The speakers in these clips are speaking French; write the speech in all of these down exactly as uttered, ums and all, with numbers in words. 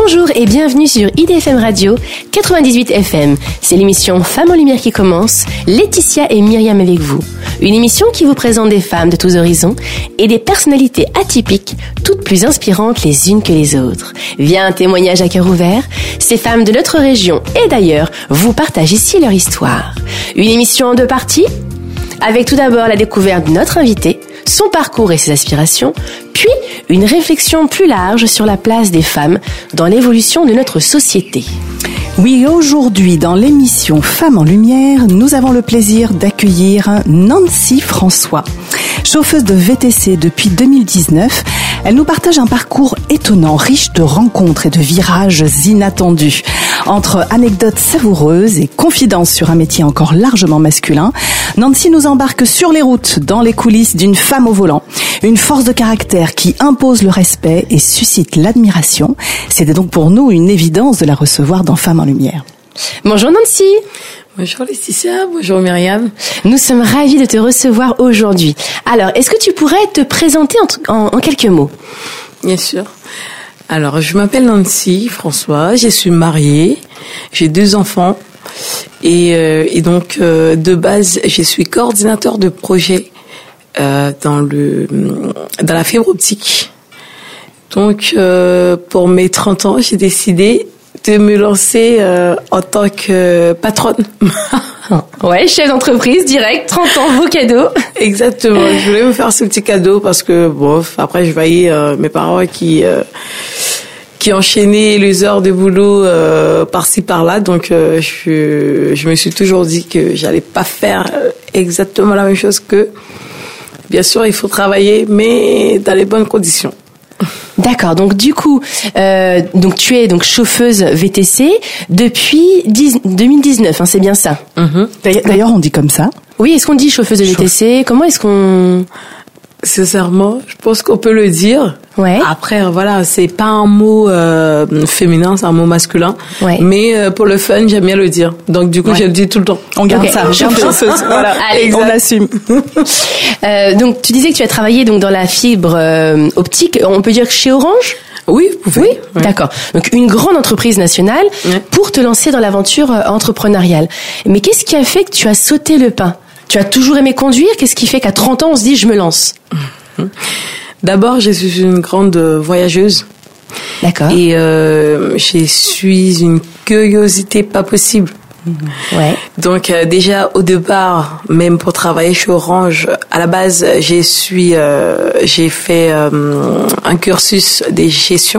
Bonjour et bienvenue sur I D F M Radio quatre-vingt-dix-huit F M. C'est l'émission Femmes en Lumière qui commence. Laetitia et Myriam avec vous. Une émission qui vous présente des femmes de tous horizons et des personnalités atypiques, toutes plus inspirantes les unes que les autres. Via un témoignage à cœur ouvert, ces femmes de notre région et d'ailleurs vous partagent ici leur histoire. Une émission en deux parties, avec tout d'abord la découverte de notre invitée, son parcours et ses aspirations, puis une réflexion plus large sur la place des femmes dans l'évolution de notre société. Oui, aujourd'hui, dans l'émission Femmes en Lumière, nous avons le plaisir d'accueillir Nancy François. Chauffeuse de V T C depuis deux mille dix-neuf, elle nous partage un parcours étonnant, riche de rencontres et de virages inattendus. Entre anecdotes savoureuses et confidences sur un métier encore largement masculin, Nancy nous embarque sur les routes, dans les coulisses d'une femme au volant. Une force de caractère qui impose le respect et suscite l'admiration. C'était donc pour nous une évidence de la recevoir dans Femmes en Lumière. Bonjour Nancy. Bonjour Laetitia, bonjour Myriam. Nous sommes ravis de te recevoir aujourd'hui. Alors, est-ce que tu pourrais te présenter en, en, en quelques mots ? Bien sûr. Alors, je m'appelle Nancy François, je suis mariée, j'ai deux enfants et, euh, et donc euh, de base, je suis coordinateur de projet euh, dans le dans la fibre optique. Donc, euh, pour mes trente ans, j'ai décidé de me lancer euh, en tant que patronne. Ouais, chef d'entreprise, direct, trente ans, beau cadeau. Exactement, je voulais me faire ce petit cadeau parce que, bon, après je voyais euh, mes parents qui euh, qui enchaînaient les heures de boulot euh, par-ci par-là, donc euh, je, je me suis toujours dit que j'allais pas faire exactement la même chose que, bien sûr, il faut travailler, mais dans les bonnes conditions. D'accord, donc du coup, euh, donc tu es donc chauffeuse V T C depuis deux mille dix-neuf, hein, c'est bien ça. Mm-hmm. D'ailleurs, on dit comme ça. Oui, est-ce qu'on dit chauffeuse de V T C ? Comment est-ce qu'on... Sincèrement, je pense qu'on peut le dire. Ouais. Après, voilà, c'est pas un mot euh, féminin, c'est un mot masculin. Ouais. Mais euh, pour le fun, j'aime bien le dire. Donc du coup, ouais. je le dis tout le temps. On garde okay. ça. Chauffeuse. Voilà. Allez, on assume. euh, donc, tu disais que tu as travaillé donc dans la fibre euh, optique. On peut dire que chez Orange ? Oui, vous pouvez. Oui, ouais. D'accord. Donc une grande entreprise nationale ouais. pour te lancer dans l'aventure euh, entrepreneuriale. Mais qu'est-ce qui a fait que tu as sauté le pas ? Tu as toujours aimé conduire ? Qu'est-ce qui fait qu'à trente ans, on se dit je me lance ? D'abord, je suis une grande voyageuse. D'accord. Et euh, je suis une curiosité pas possible. Ouais. Donc euh, déjà au départ, même pour travailler chez Orange, à la base, j'ai suis, euh, j'ai fait euh, un cursus de gestion.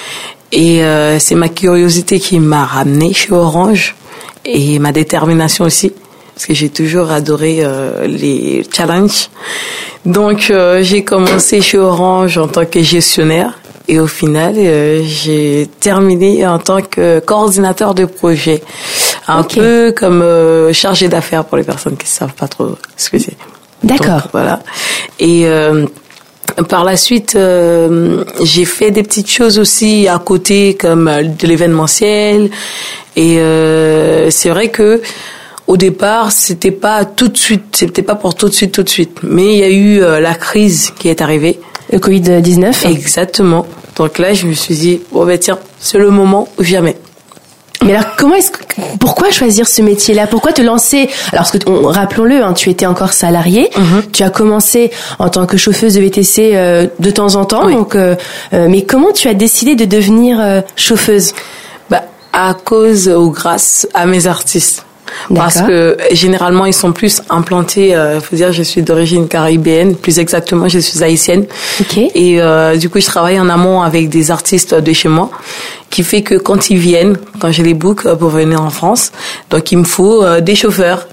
Et euh, c'est ma curiosité qui m'a ramenée chez Orange et ma détermination aussi. Parce que j'ai toujours adoré euh, les challenges. Donc, euh, j'ai commencé chez Orange en tant que gestionnaire. Et au final, euh, j'ai terminé en tant que coordinateur de projet. Un okay. peu comme euh, chargé d'affaires pour les personnes qui ne savent pas trop ce que c'est. D'accord. Donc, voilà. Et euh, par la suite, euh, j'ai fait des petites choses aussi à côté, comme de l'événementiel. Et euh, c'est vrai que au départ, c'était pas tout de suite, c'était pas pour tout de suite, tout de suite. Mais il y a eu euh, la crise qui est arrivée. Le covid dix-neuf. Exactement. Donc là, je me suis dit, bon ben tiens, c'est le moment ou jamais. Mais alors, comment est-ce que, pourquoi choisir ce métier-là ? Pourquoi te lancer ? Alors, parce que, on, rappelons-le, hein, tu étais encore salariée. Mm-hmm. Tu as commencé en tant que chauffeuse de V T C euh, de temps en temps. Oui. Donc, euh, euh, mais comment tu as décidé de devenir euh, chauffeuse ? Bah, à cause ou grâce à mes artistes. D'accord. Parce que généralement ils sont plus implantés. Il euh, faut dire, je suis d'origine caribéenne, plus exactement, je suis haïtienne. Okay. Et euh, du coup, je travaille en amont avec des artistes de chez moi, qui fait que quand ils viennent, quand je les book pour venir en France, donc il me faut euh, des chauffeurs.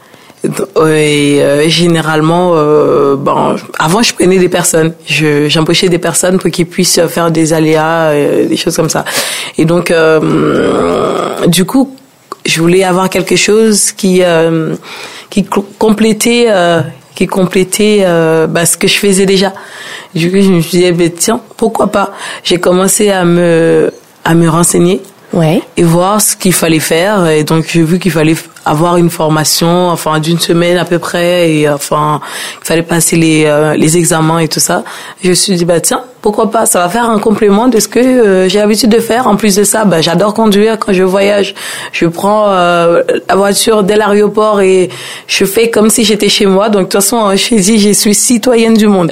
Et euh, généralement, euh, bon, avant je prenais des personnes, je, j'embauchais des personnes pour qu'ils puissent faire des aléas, euh, des choses comme ça. Et donc, euh, du coup, je voulais avoir quelque chose qui euh, qui complétait euh, qui complétait euh, bah, ce que je faisais déjà. Du coup, je me suis dit, bah, tiens, pourquoi pas. J'ai commencé à me à me renseigner ouais. et voir ce qu'il fallait faire. Et donc, j'ai vu qu'il fallait avoir une formation, enfin d'une semaine à peu près, et enfin il fallait passer les euh, les examens et tout ça. Je me suis dit bah tiens, pourquoi pas, ça va faire un complément de ce que euh, j'ai l'habitude de faire. En plus de ça, bah j'adore conduire quand je voyage. Je prends euh, la voiture dès l'aéroport et je fais comme si j'étais chez moi. Donc de toute façon, je me dis je suis citoyenne du monde.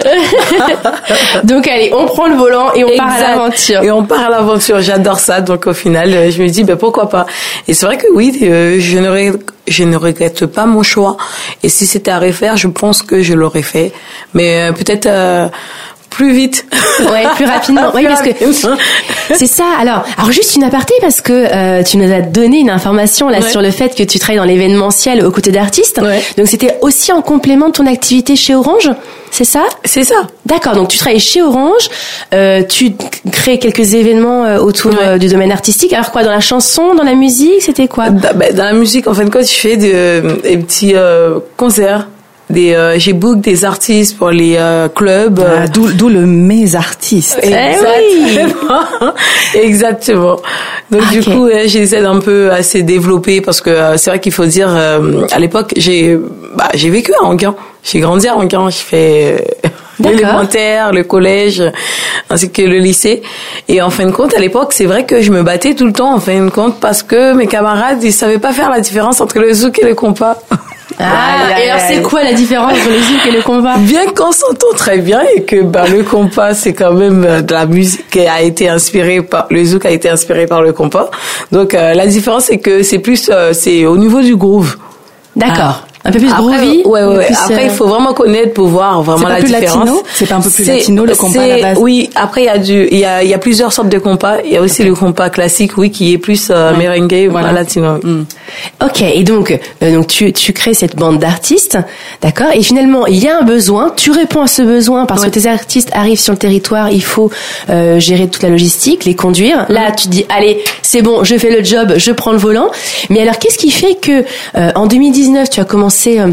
Donc allez, on prend le volant et on exact. part à l'aventure. Et on part à l'aventure. J'adore ça. Donc au final, je me dis ben pourquoi pas. Et c'est vrai que oui, euh, je ne regrette, je ne regrette pas mon choix. Et si c'était à refaire, je pense que je l'aurais fait. Mais euh, peut-être euh, plus vite. Ouais, plus rapidement. Oui, parce que c'est ça. Alors, alors juste une aparté parce que euh, tu nous as donné une information là ouais. sur le fait que tu travailles dans l'événementiel aux côtés d'artistes. Ouais. Donc c'était aussi en complément de ton activité chez Orange, c'est ça ? C'est ça. D'accord. Donc tu travailles chez Orange, euh, tu crées quelques événements euh, autour ouais. euh, du domaine artistique. Alors quoi, dans la chanson, dans la musique, c'était quoi ? Dans, bah, dans la musique, en fin de compte, je fais des, euh, des petits euh, concerts. Des, euh, j'ai book des artistes pour les euh, clubs. Ah, d'où, d'où le mes artistes. Exactement. Oui. Exactement. Donc okay. du coup, euh, j'essaie d'un peu à se développer parce que euh, c'est vrai qu'il faut dire, euh, à l'époque, j'ai, bah, j'ai vécu à Enghien. J'ai grandi à Enghien. J'ai fait euh, l'élémentaire, le collège, ainsi que le lycée. Et en fin de compte, à l'époque, c'est vrai que je me battais tout le temps, en fin de compte, parce que mes camarades, ils savaient pas faire la différence entre le zouk et le compas. Ah, aïe, et alors c'est quoi la différence entre le zouk et le compas ? Bien qu'on s'entend très bien et que bah, le compas c'est quand même de la musique qui a été inspirée par le zouk a été inspiré par le compas. Donc euh, la différence c'est que c'est plus euh, c'est au niveau du groove. D'accord. Ah. Un peu plus groovy. Ouais, ouais, ouais. Plus, après, il faut vraiment connaître pour voir vraiment la différence. Latino c'est pas un peu plus c'est, latino, le compas à la base? Oui, après, il y a du, il y a, il y a plusieurs sortes de compas. Il y a aussi okay. le compas classique, oui, qui est plus, euh, ouais. merengue, voilà, latino. Mm. Ok. Et donc, euh, donc, tu, tu crées cette bande d'artistes. D'accord. Et finalement, il y a un besoin. Tu réponds à ce besoin parce ouais. que tes artistes arrivent sur le territoire. Il faut, euh, gérer toute la logistique, les conduire. Mm. Là, tu te dis, allez, c'est bon, je fais le job, je prends le volant. Mais alors, qu'est-ce qui fait que, euh, en deux mille dix-neuf, tu as commencé En,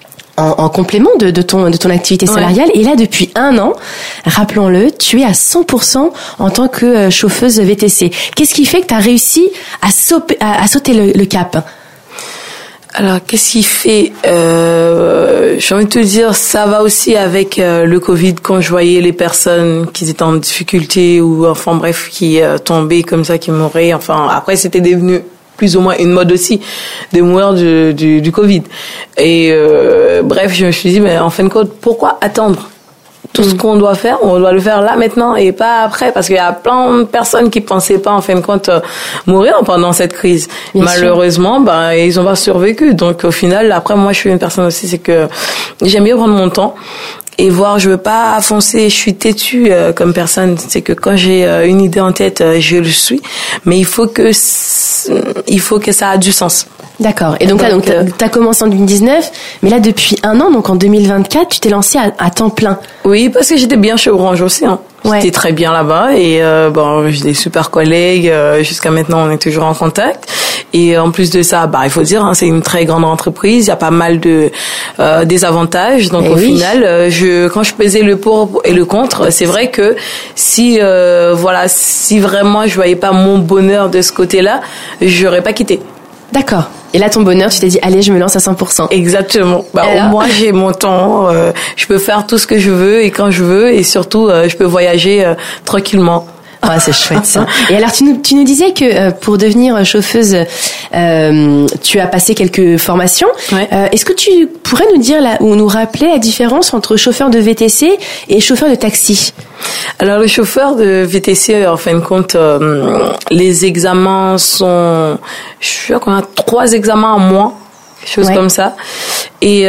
en complément de, de ton de ton activité salariale ouais. et là depuis un an, rappelons-le, tu es à cent pour cent en tant que chauffeuse V T C. Qu'est-ce qui fait que tu as réussi à, sauper, à, à sauter le, le cap ? Alors, qu'est-ce qui fait euh, j'ai envie de te dire, ça va aussi avec euh, le Covid, quand je voyais les personnes qui étaient en difficulté ou enfin bref, qui euh, tombaient comme ça, qui mouraient. Enfin, après, c'était devenu plus ou moins une mode aussi de mourir du, du, du Covid. Et euh, bref, je me suis dit, mais en fin de compte, pourquoi attendre ? Tout mmh. ce qu'on doit faire, on doit le faire là maintenant et pas après, parce qu'il y a plein de personnes qui pensaient pas en fin de compte euh, mourir pendant cette crise. Bien Malheureusement, sûr. ben ils ont pas survécu. Donc au final, après moi, je suis une personne aussi, c'est que j'aime bien prendre mon temps. Et voir, je veux pas foncer, je suis têtue euh, comme personne. C'est que quand j'ai euh, une idée en tête, euh, je le suis. Mais il faut que il faut que ça a du sens. D'accord. Et donc, donc là, donc euh, t'as commencé en deux mille dix-neuf, mais là depuis un an, donc en deux mille vingt-quatre, tu t'es lancée à, à temps plein. Oui, parce que j'étais bien chez Orange aussi. Hein. Ouais. J'étais très bien là-bas et euh, bon, j'ai des super collègues. Euh, jusqu'à maintenant, on est toujours en contact. Et en plus de ça, bah il faut dire, hein, c'est une très grande entreprise. Il y a pas mal de euh, désavantages. Donc et au oui. final, euh, je quand je pesais le pour et le contre, c'est vrai que si euh, voilà, si vraiment je voyais pas mon bonheur de ce côté-là, j'aurais pas quitté. D'accord. Et là, ton bonheur, tu t'es dit, allez, je me lance à cent pour cent. Exactement. Bah, au moins, j'ai mon temps, euh, je peux faire tout ce que je veux et quand je veux, et surtout, euh, je peux voyager euh, tranquillement. Ah, c'est chouette ça. Et alors tu nous tu nous disais que euh, pour devenir chauffeuse, euh, tu as passé quelques formations. Ouais. Euh, est-ce que tu pourrais nous dire là ou nous rappeler la différence entre chauffeur de V T C et chauffeur de taxi ? Alors le chauffeur de V T C, en fin de compte, euh, les examens sont, je crois qu'on a trois examens en moins. Chose ouais. comme ça. Et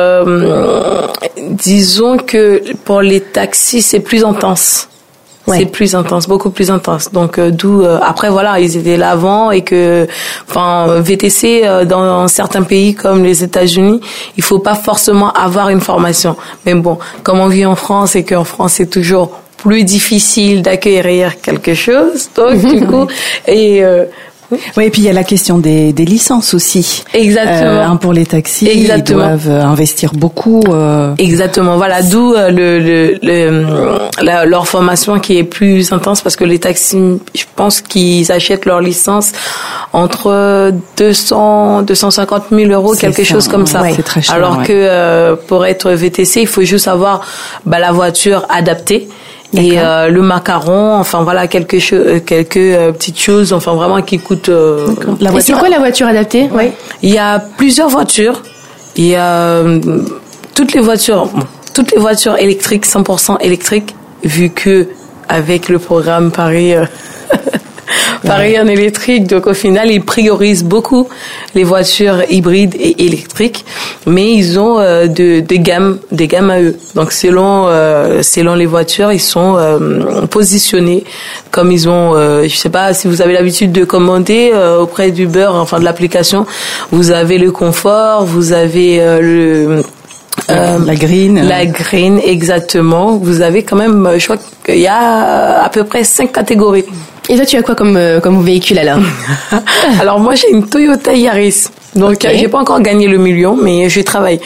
euh, disons que pour les taxis, c'est plus intense. Ouais. C'est plus intense, beaucoup plus intense. Donc euh, d'où euh, après voilà, ils étaient là avant et que enfin V T C euh, dans certains pays comme les États-Unis, il faut pas forcément avoir une formation. Mais bon, comme on vit en France et qu'en France c'est toujours plus difficile d'acquérir quelque chose. Donc du coup et euh, Oui, et puis il y a la question des, des licences aussi. Exactement. Euh, hein, pour les taxis, Exactement. Ils doivent investir beaucoup. Euh... Exactement. Voilà, d'où euh, le, le, le la, leur formation qui est plus intense parce que les taxis, je pense qu'ils achètent leur licence entre deux cents, deux cent cinquante mille euros, c'est quelque ça, chose comme ça. Ouais, c'est très cher. Alors ouais. que euh, pour être V T C, il faut juste avoir bah, la voiture adaptée. D'accord. Et euh, le macaron, enfin voilà quelque chose, quelques euh, petites choses, enfin vraiment qui coûtent. Euh, la voiture. Et c'est quoi la voiture adaptée? Oui. Il y a plusieurs voitures. Il y a euh, toutes les voitures, bon, toutes les voitures électriques, cent pour cent électriques, vu que avec le programme Paris. Euh, Pareil en électrique, donc au final ils priorisent beaucoup les voitures hybrides et électriques, mais ils ont euh, de, des gammes, des gammes à eux. Donc selon euh, selon les voitures, ils sont euh, positionnés comme ils ont. Euh, je sais pas si vous avez l'habitude de commander euh, auprès d'Uber, enfin de l'application. Vous avez le confort, vous avez euh, le Euh, la green. La green, exactement. Vous avez quand même, je crois qu'il y a à peu près cinq catégories. Et toi, tu as quoi comme, euh, comme véhicule alors? Alors moi, j'ai une Toyota Yaris. Donc, okay. euh, j'ai pas encore gagné le million, mais je travaille.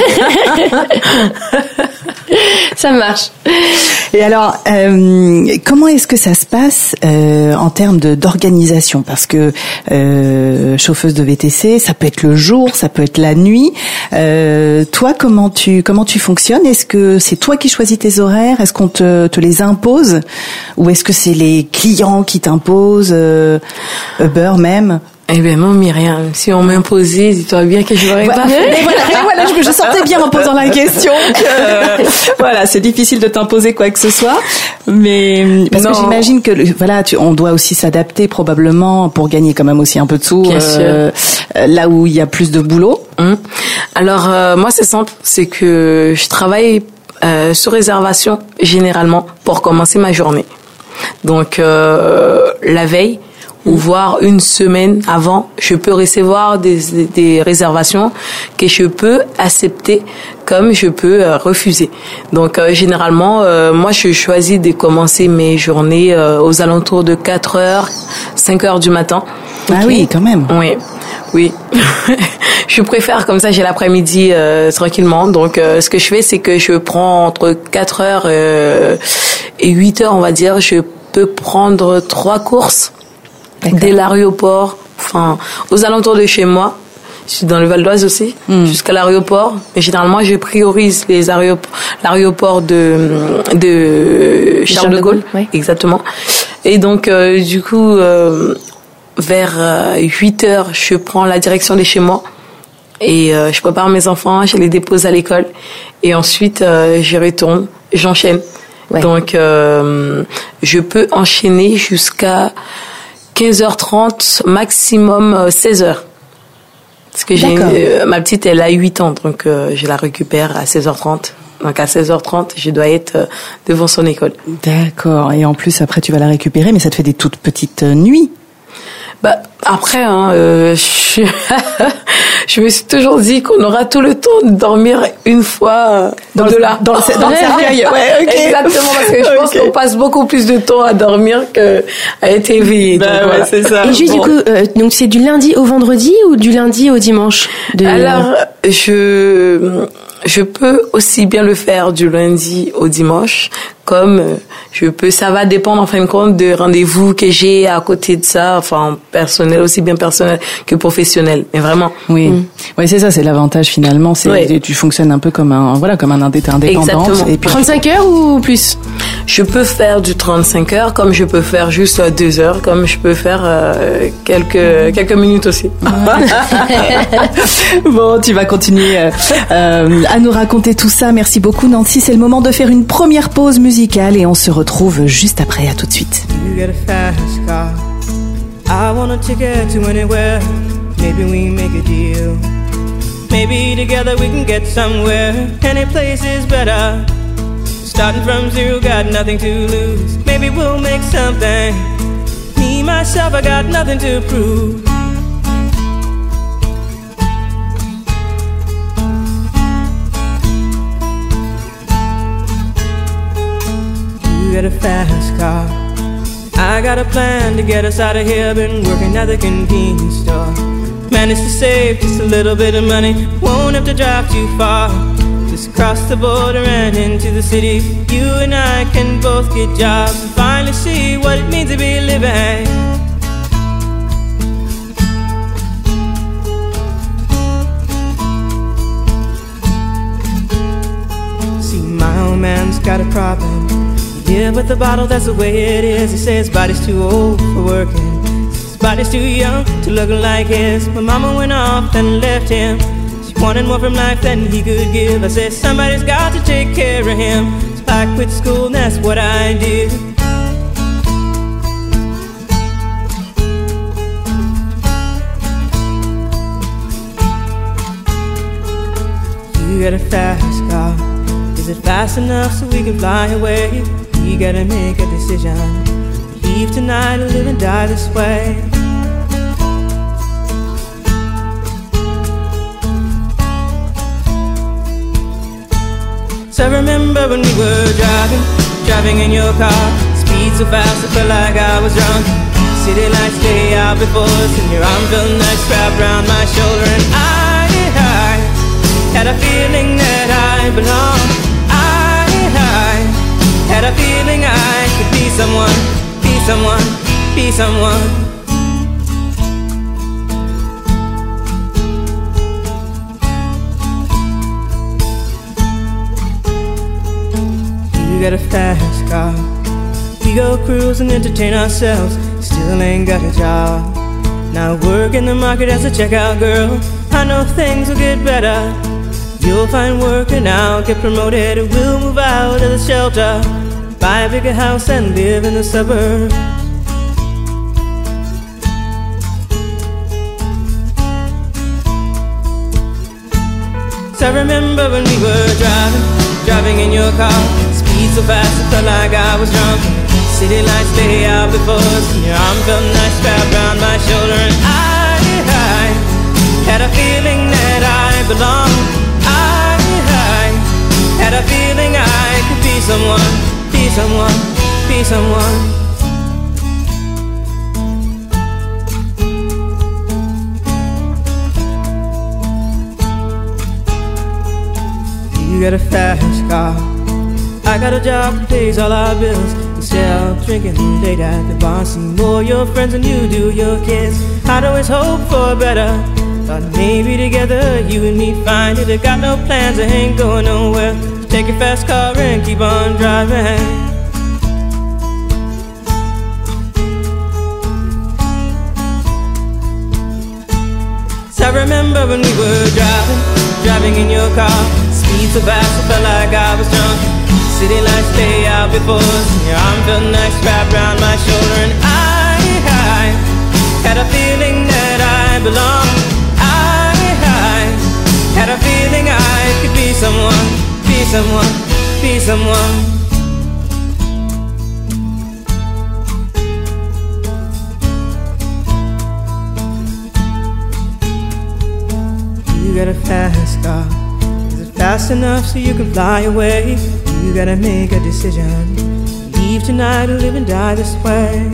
Ça marche. Et alors, euh, comment est-ce que ça se passe euh, en termes de, d'organisation? Parce que euh, chauffeuse de V T C, ça peut être le jour, ça peut être la nuit. Euh, toi, comment tu comment tu fonctionnes? Est-ce que c'est toi qui choisis tes horaires? Est-ce qu'on te, te les impose? Ou est-ce que c'est les clients qui t'imposent, euh, Uber même? Eh bien non, Myriam, si on m'imposait, dis-toi bien que je l'aurais voilà, pas fait. Mais voilà, mais voilà je, je sentais bien en posant la question que euh, voilà, c'est difficile de t'imposer quoi que ce soit, mais parce non. que j'imagine que voilà, tu, on doit aussi s'adapter probablement pour gagner quand même aussi un peu de sous euh, là où il y a plus de boulot. Hum. Alors euh, moi c'est simple, c'est que je travaille euh, sur réservation généralement pour commencer ma journée. Donc euh, la veille ou voire une semaine avant, je peux recevoir des, des, des réservations que je peux accepter comme je peux euh, refuser. Donc euh, généralement, euh, moi je choisis de commencer mes journées euh, aux alentours de quatre heures, cinq heures du matin. Ah okay. Oui, quand même. Oui, oui. Je préfère comme ça, j'ai l'après-midi euh, tranquillement. Donc euh, ce que je fais, c'est que je prends entre quatre heures euh, et huit heures, on va dire. Je peux prendre trois courses. D'accord. Dès l'aéroport, enfin, aux alentours de chez moi. Je suis dans le Val d'Oise aussi, mmh. jusqu'à l'aéroport. Mais généralement, je priorise les aéroports, l'aéroport de, de Charles de Gaulle. Oui. Exactement. Et donc, euh, du coup, euh, vers euh, huit heures, je prends la direction de chez moi. Et euh, je prépare mes enfants, je les dépose à l'école. Et ensuite, euh, je retourne, j'enchaîne. Ouais. Donc, euh, je peux enchaîner jusqu'à quinze heures trente, maximum seize heures. Parce que j'ai euh, ma petite, elle a huit ans, donc euh, je la récupère à seize heures trente. Donc à seize heures trente, je dois être euh, devant son école. D'accord. Et en plus, après, tu vas la récupérer, mais ça te fait des toutes petites euh, nuits. Bah après, hein, euh, je, je me suis toujours dit qu'on aura tout le temps de dormir une fois dans de le, là, dans le, dans le cercueil. Ouais, okay. Exactement, parce que je pense okay. qu'on passe beaucoup plus de temps à dormir que à être éveillé. Bah, donc, ouais, voilà. C'est ça. Et juste bon. du coup, euh, donc c'est du lundi au vendredi ou du lundi au dimanche de... Alors, je je peux aussi bien le faire du lundi au dimanche, comme je peux, ça va dépendre en fin de compte de rendez-vous que j'ai à côté de ça, enfin personnel, aussi bien personnel que professionnel, mais vraiment. Oui, mm. oui c'est ça, c'est l'avantage finalement, c'est oui. tu fonctionnes un peu comme un voilà comme un indépendant. Exactement. Et puis trente-cinq heures ou plus? Je peux faire du trente-cinq heures, comme je peux faire juste deux heures, comme je peux faire euh, quelques quelques minutes aussi. Bon, tu vas continuer euh, euh, à nous raconter tout ça. Merci beaucoup, Nancy. C'est le moment de faire une première pause musicale et on se retrouve juste après. À tout de suite. You get a fast car. I want a ticket to anywhere. Maybe we make a deal. Maybe together we can get somewhere. Any place is better. Starting from zero, got nothing to lose. Maybe we'll make something. Me, myself, I got nothing to prove. You got a fast car. I got got a plan to get us out of here. Been working at the convenience store. Managed to save just a little bit of money. Won't have to drive too far. Just cross the border and into the city. You and I can both get jobs and finally see what it means to be living. See, my old man's got a problem. Yeah, but the bottle, that's the way it is. He says his body's too old for working. His body's too young to look like his. My mama went off and left him. She wanted more from life than he could give. I said, somebody's got to take care of him. So I quit school and that's what I did. You got a fast car. Is it fast enough so we can fly away? We gotta make a decision. Leave tonight or live and die this way. So I remember when we were driving, driving in your car. Speed so fast I felt like I was drunk. City lights stay out before us, and your arm felt nice wrapped around my shoulder. And I, I had a feeling that I belonged. I, I had a feeling I could be someone, be someone, be someone. You got a fast car. We go cruise and entertain ourselves. Still ain't got a job. Now work in the market as a checkout girl. I know things will get better. You'll find work and I'll get promoted. We'll move out of the shelter, buy a bigger house and live in the suburbs. So I remember when we were driving, driving in your car. Speed so fast I felt like I was drunk. City lights lay out before us, and your arm felt nice wrapped around my shoulder. And I, I had a feeling that I belonged. I, I had a feeling I could be someone, be someone, be someone. You got a fast car. I got a job that pays all our bills. Instead of drinking late at the bar, see more your friends than you do your kids. I'd always hope for better. Thought maybe together you and me find it. I got no plans, I ain't going nowhere. So take your fast car and keep on driving. So I remember when we were driving, driving in your car. Speed so fast I felt like I was drunk. City lights lay out before us, and your arm felt nice wrapped around my shoulder. And I, I had a feeling that I belonged. I, I had a feeling I could be someone, be someone, be someone. You got a fast car. Is it fast enough so you can fly away? You gotta make a decision. Leave tonight or live and die this way.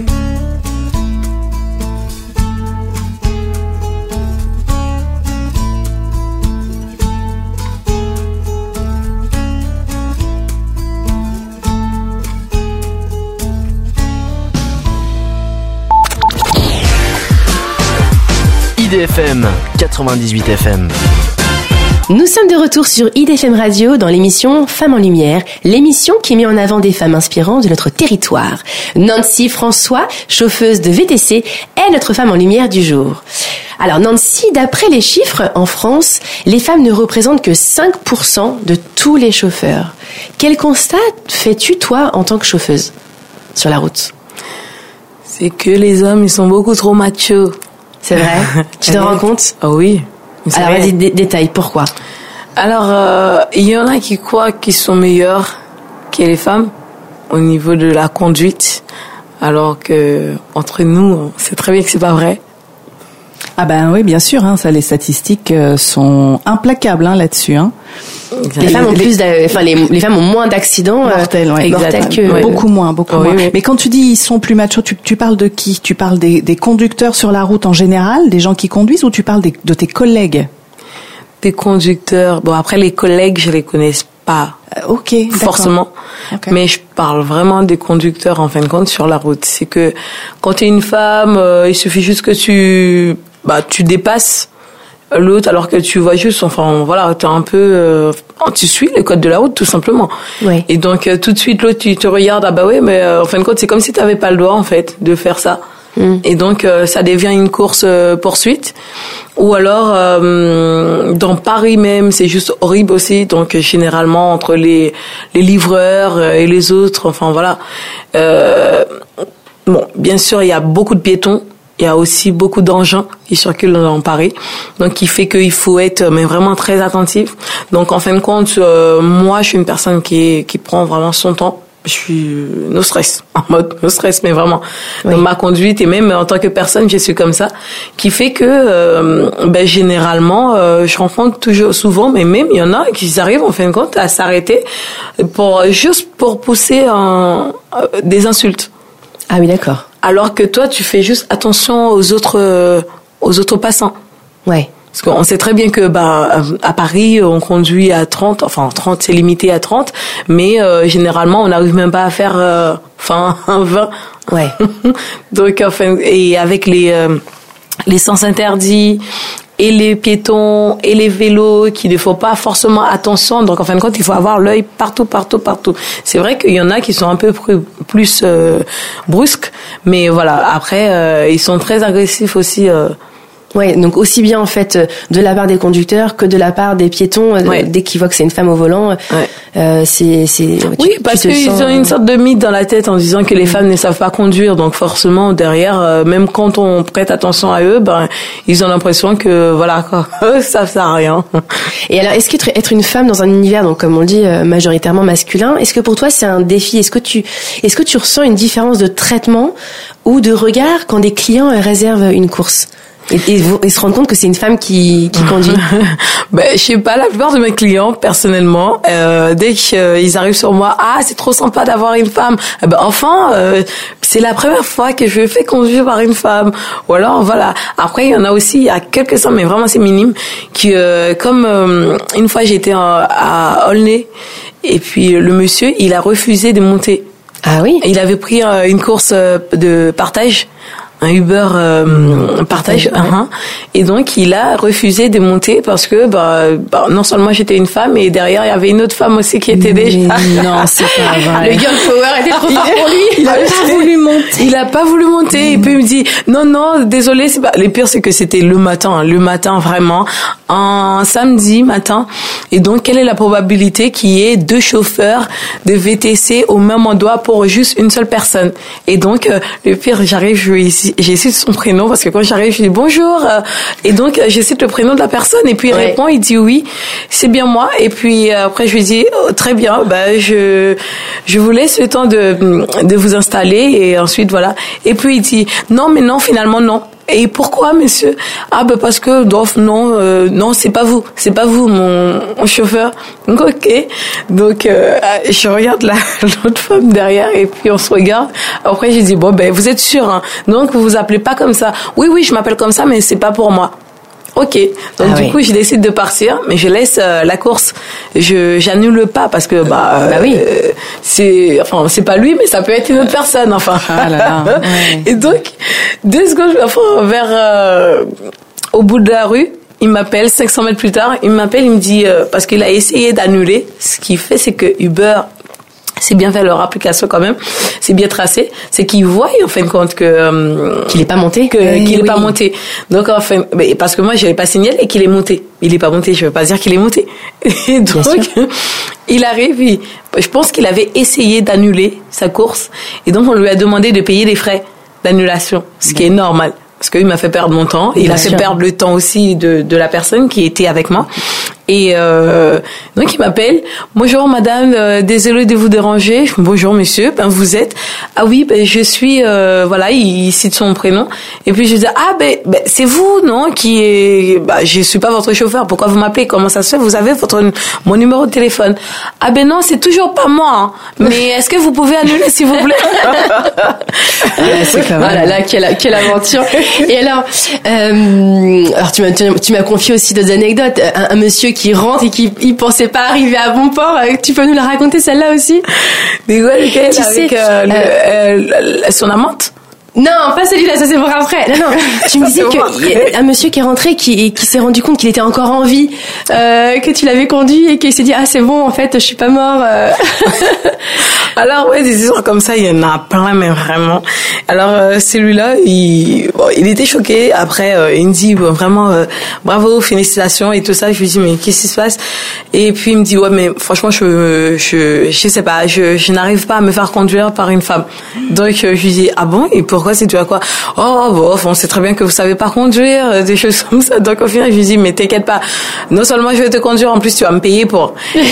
I D F M quatre-vingt-dix-huit F M. Nous sommes de retour sur I D F M Radio dans l'émission Femmes en Lumière, l'émission qui met en avant des femmes inspirantes de notre territoire. Nancy François, chauffeuse de V T C, est notre femme en lumière du jour. Alors Nancy, d'après les chiffres, en France, les femmes ne représentent que cinq pour cent de tous les chauffeurs. Quel constat fais-tu, toi, en tant que chauffeuse sur la route? C'est que les hommes, ils sont beaucoup trop machos. C'est vrai? Tu te rends compte? Ah oui. Alors vas-y, dé- détaille, pourquoi? Alors, euh, il y en a qui croient qu'ils sont meilleurs que les femmes au niveau de la conduite, alors que entre nous, on sait très bien que c'est pas vrai. Ah ben oui, bien sûr, hein, ça, les statistiques sont implacables hein, là-dessus. Hein. Les femmes ont plus, enfin les, les femmes ont moins d'accidents mortels, ouais. mortels que ouais. beaucoup moins, beaucoup oui, moins. Oui. Mais quand tu dis ils sont plus machos, tu, tu parles de qui? Tu parles des, des conducteurs sur la route en général, des gens qui conduisent, ou tu parles des, de tes collègues? Des conducteurs. Bon, après les collègues, je les connais pas. Euh, ok, forcément. Okay. Mais je parle vraiment des conducteurs en fin de compte sur la route. C'est que quand tu es une femme, euh, il suffit juste que tu, bah, tu dépasses l'autre, alors que tu vois juste, enfin voilà, t'es un peu, euh, tu suis le code de la route tout simplement. Oui. Et donc euh, tout de suite l'autre, tu te regardes, ah bah oui, mais euh, en fin de compte, c'est comme si t'avais pas le droit en fait de faire ça. Mm. Et donc euh, ça devient une course euh, poursuite. Ou alors euh, dans Paris même, c'est juste horrible aussi. Donc généralement entre les les livreurs et les autres, enfin voilà. Euh, bon, bien sûr, il y a beaucoup de piétons. Il y a aussi beaucoup d'engins qui circulent dans Paris, donc qui fait qu'il faut être mais vraiment très attentif. Donc en fin de compte, euh, moi je suis une personne qui qui prend vraiment son temps. Je suis no stress, en mode no stress, mais vraiment oui. Dans ma conduite et même en tant que personne, je suis comme ça, qui fait que euh, ben généralement euh, je rencontre toujours souvent, mais même il y en a qui arrivent en fin de compte à s'arrêter pour juste pour pousser un, des insultes. Ah oui, d'accord. Alors que toi, tu fais juste attention aux autres, euh, aux autres passants. Ouais. Parce qu'on sait très bien que, bah, à Paris, on conduit à trente, enfin, trente, c'est limité à trente, mais, euh, généralement, on n'arrive même pas à faire, euh, enfin, vingt. Ouais. Donc, enfin, et avec les, euh, les sens interdits, et les piétons et les vélos qui ne font pas forcément attention. Donc en fin de compte, il faut avoir l'œil partout, partout, partout. C'est vrai qu'il y en a qui sont un peu plus, plus euh, brusques, mais voilà. Après, euh, ils sont très agressifs aussi. Euh, Ouais, donc aussi bien en fait de la part des conducteurs que de la part des piétons, ouais. Dès qu'ils voient que c'est une femme au volant, ouais. euh, c'est c'est. Oui, tu, parce tu qu'ils sens... ont une sorte de mythe dans la tête en disant que les mmh. femmes ne savent pas conduire, donc forcément derrière, euh, même quand on prête attention à eux, ben ils ont l'impression que voilà quoi, ça sert à rien. Et alors, est-ce qu'être être une femme dans un univers, donc comme on le dit majoritairement masculin, est-ce que pour toi c'est un défi? Est-ce que tu est-ce que tu ressens une différence de traitement ou de regard quand des clients réservent une course? Et, et, et se rendre compte que c'est une femme qui, qui conduit. Ben, je sais pas, la plupart de mes clients, personnellement, euh, dès qu'ils euh, arrivent sur moi, ah, c'est trop sympa d'avoir une femme. Eh ben, enfin, euh, c'est la première fois que je me fais conduire par une femme. Ou alors, voilà. Après, il y en a aussi, il y a quelques-uns, mais vraiment c'est minime, qui, euh, comme euh, une fois j'étais à Aulnay, et puis le monsieur, il a refusé de monter. Ah oui? Il avait pris euh, une course euh, de partage. Un Uber euh, partage, ouais. uh-huh. Et donc il a refusé de monter parce que bah, bah non seulement j'étais une femme et derrière il y avait une autre femme aussi qui était mais déjà. Non, c'est pas vrai. Le girl power était trop fort pour lui. Il a pas voulu monter. Il a pas voulu monter. Et puis il me dit non non désolé c'est pas. Le pire c'est que c'était le matin, le matin vraiment, un samedi matin. Et donc quelle est la probabilité qu'il y ait deux chauffeurs de V T C au même endroit pour juste une seule personne? Et donc euh, le pire j'arrive je vais ici. J'ai cité son prénom parce que quand j'arrive, je dis bonjour. Et donc, j'ai cité le prénom de la personne. Et puis, il ouais. répond, il dit oui, c'est bien moi. Et puis, après, je lui dis, oh, très bien, bah, je, je vous laisse le temps de, de vous installer. Et ensuite, voilà. Et puis, il dit, non, mais non, finalement, non. Et pourquoi, monsieur? Ah, ben, parce que, non, euh, non, c'est pas vous. C'est pas vous, mon, mon chauffeur. Donc, ok. Donc, euh, je regarde la, l'autre femme derrière et puis on se regarde. Après, j'ai dit, bon, ben, vous êtes sûr, hein? Donc, vous vous appelez pas comme ça. Oui, oui, je m'appelle comme ça, mais c'est pas pour moi. Ok. Donc, ah, du oui. coup, je décide de partir, mais je laisse euh, la course. Je, j'annule pas parce que, bah, euh, bah oui. Euh, c'est, enfin, c'est pas lui, mais ça peut être une autre personne, enfin. Ah là là. Ouais. Et donc, deux secondes, enfin, vers, euh, au bout de la rue, il m'appelle, cinq cents mètres plus tard, il m'appelle, il me dit, euh, parce qu'il a essayé d'annuler. Ce qu'il fait, c'est que Uber, c'est bien fait leur application quand même, c'est bien tracé, c'est qu'ils voient en fin de compte que euh, qu'il est pas monté, que eh qu'il est oui. pas monté. Donc en fin, parce que moi j'avais pas signalé qu'il est monté, il est pas monté, je veux pas dire qu'il est monté. Et donc il arrive, il, je pense qu'il avait essayé d'annuler sa course et donc on lui a demandé de payer des frais d'annulation, ce qui est normal. Parce qu'il m'a fait perdre mon temps, et il a fait perdre le temps aussi de, de la personne qui était avec moi. Et euh, donc il m'appelle. Bonjour madame, euh, désolé de vous déranger. Bonjour monsieur, ben vous êtes. Ah oui, ben je suis. Euh, voilà, il, il cite son prénom. Et puis je dis ah ben, ben c'est vous non qui est. Bah je suis pas votre chauffeur. Pourquoi vous m'appelez? Comment ça se fait? Vous avez votre mon numéro de téléphone. Ah ben non, c'est toujours pas moi. Hein. Mais est-ce que vous pouvez annuler s'il vous plaît? Ouais, c'est quand même. Oh là là, quelle, quelle aventure. Et alors, euh, alors tu m'as, tu m'as confié aussi d'autres anecdotes. Un, un monsieur qui rentre et qui il pensait pas arriver à bon port. Tu peux nous la raconter celle-là aussi? Mais ouais, lequel? Tu avec sais, euh, le, euh, euh, son amante? Non, pas celui-là, ça c'est pour après. Non, non. Tu me disais C'est pour que un monsieur qui est rentré, qui, qui s'est rendu compte qu'il était encore en vie, euh, que tu l'avais conduit et qu'il s'est dit ah c'est bon en fait je suis pas mort. Euh. Alors ouais, des histoires comme ça, il y en a plein, mais vraiment. Alors euh, celui-là, il, bon, il était choqué. Après, euh, il me dit bon, vraiment euh, bravo, félicitations et tout ça. Je lui dis mais qu'est-ce qui se passe? Et puis il me dit ouais mais franchement je je je sais pas, je je n'arrive pas à me faire conduire par une femme. Donc euh, je lui dis ah bon et pourquoi c'est tu à quoi? Oh bon, on sait très bien que vous savez pas conduire, euh, des choses comme ça. Donc au final je lui dis mais t'inquiète pas, non seulement je vais te conduire, en plus tu vas me payer pour.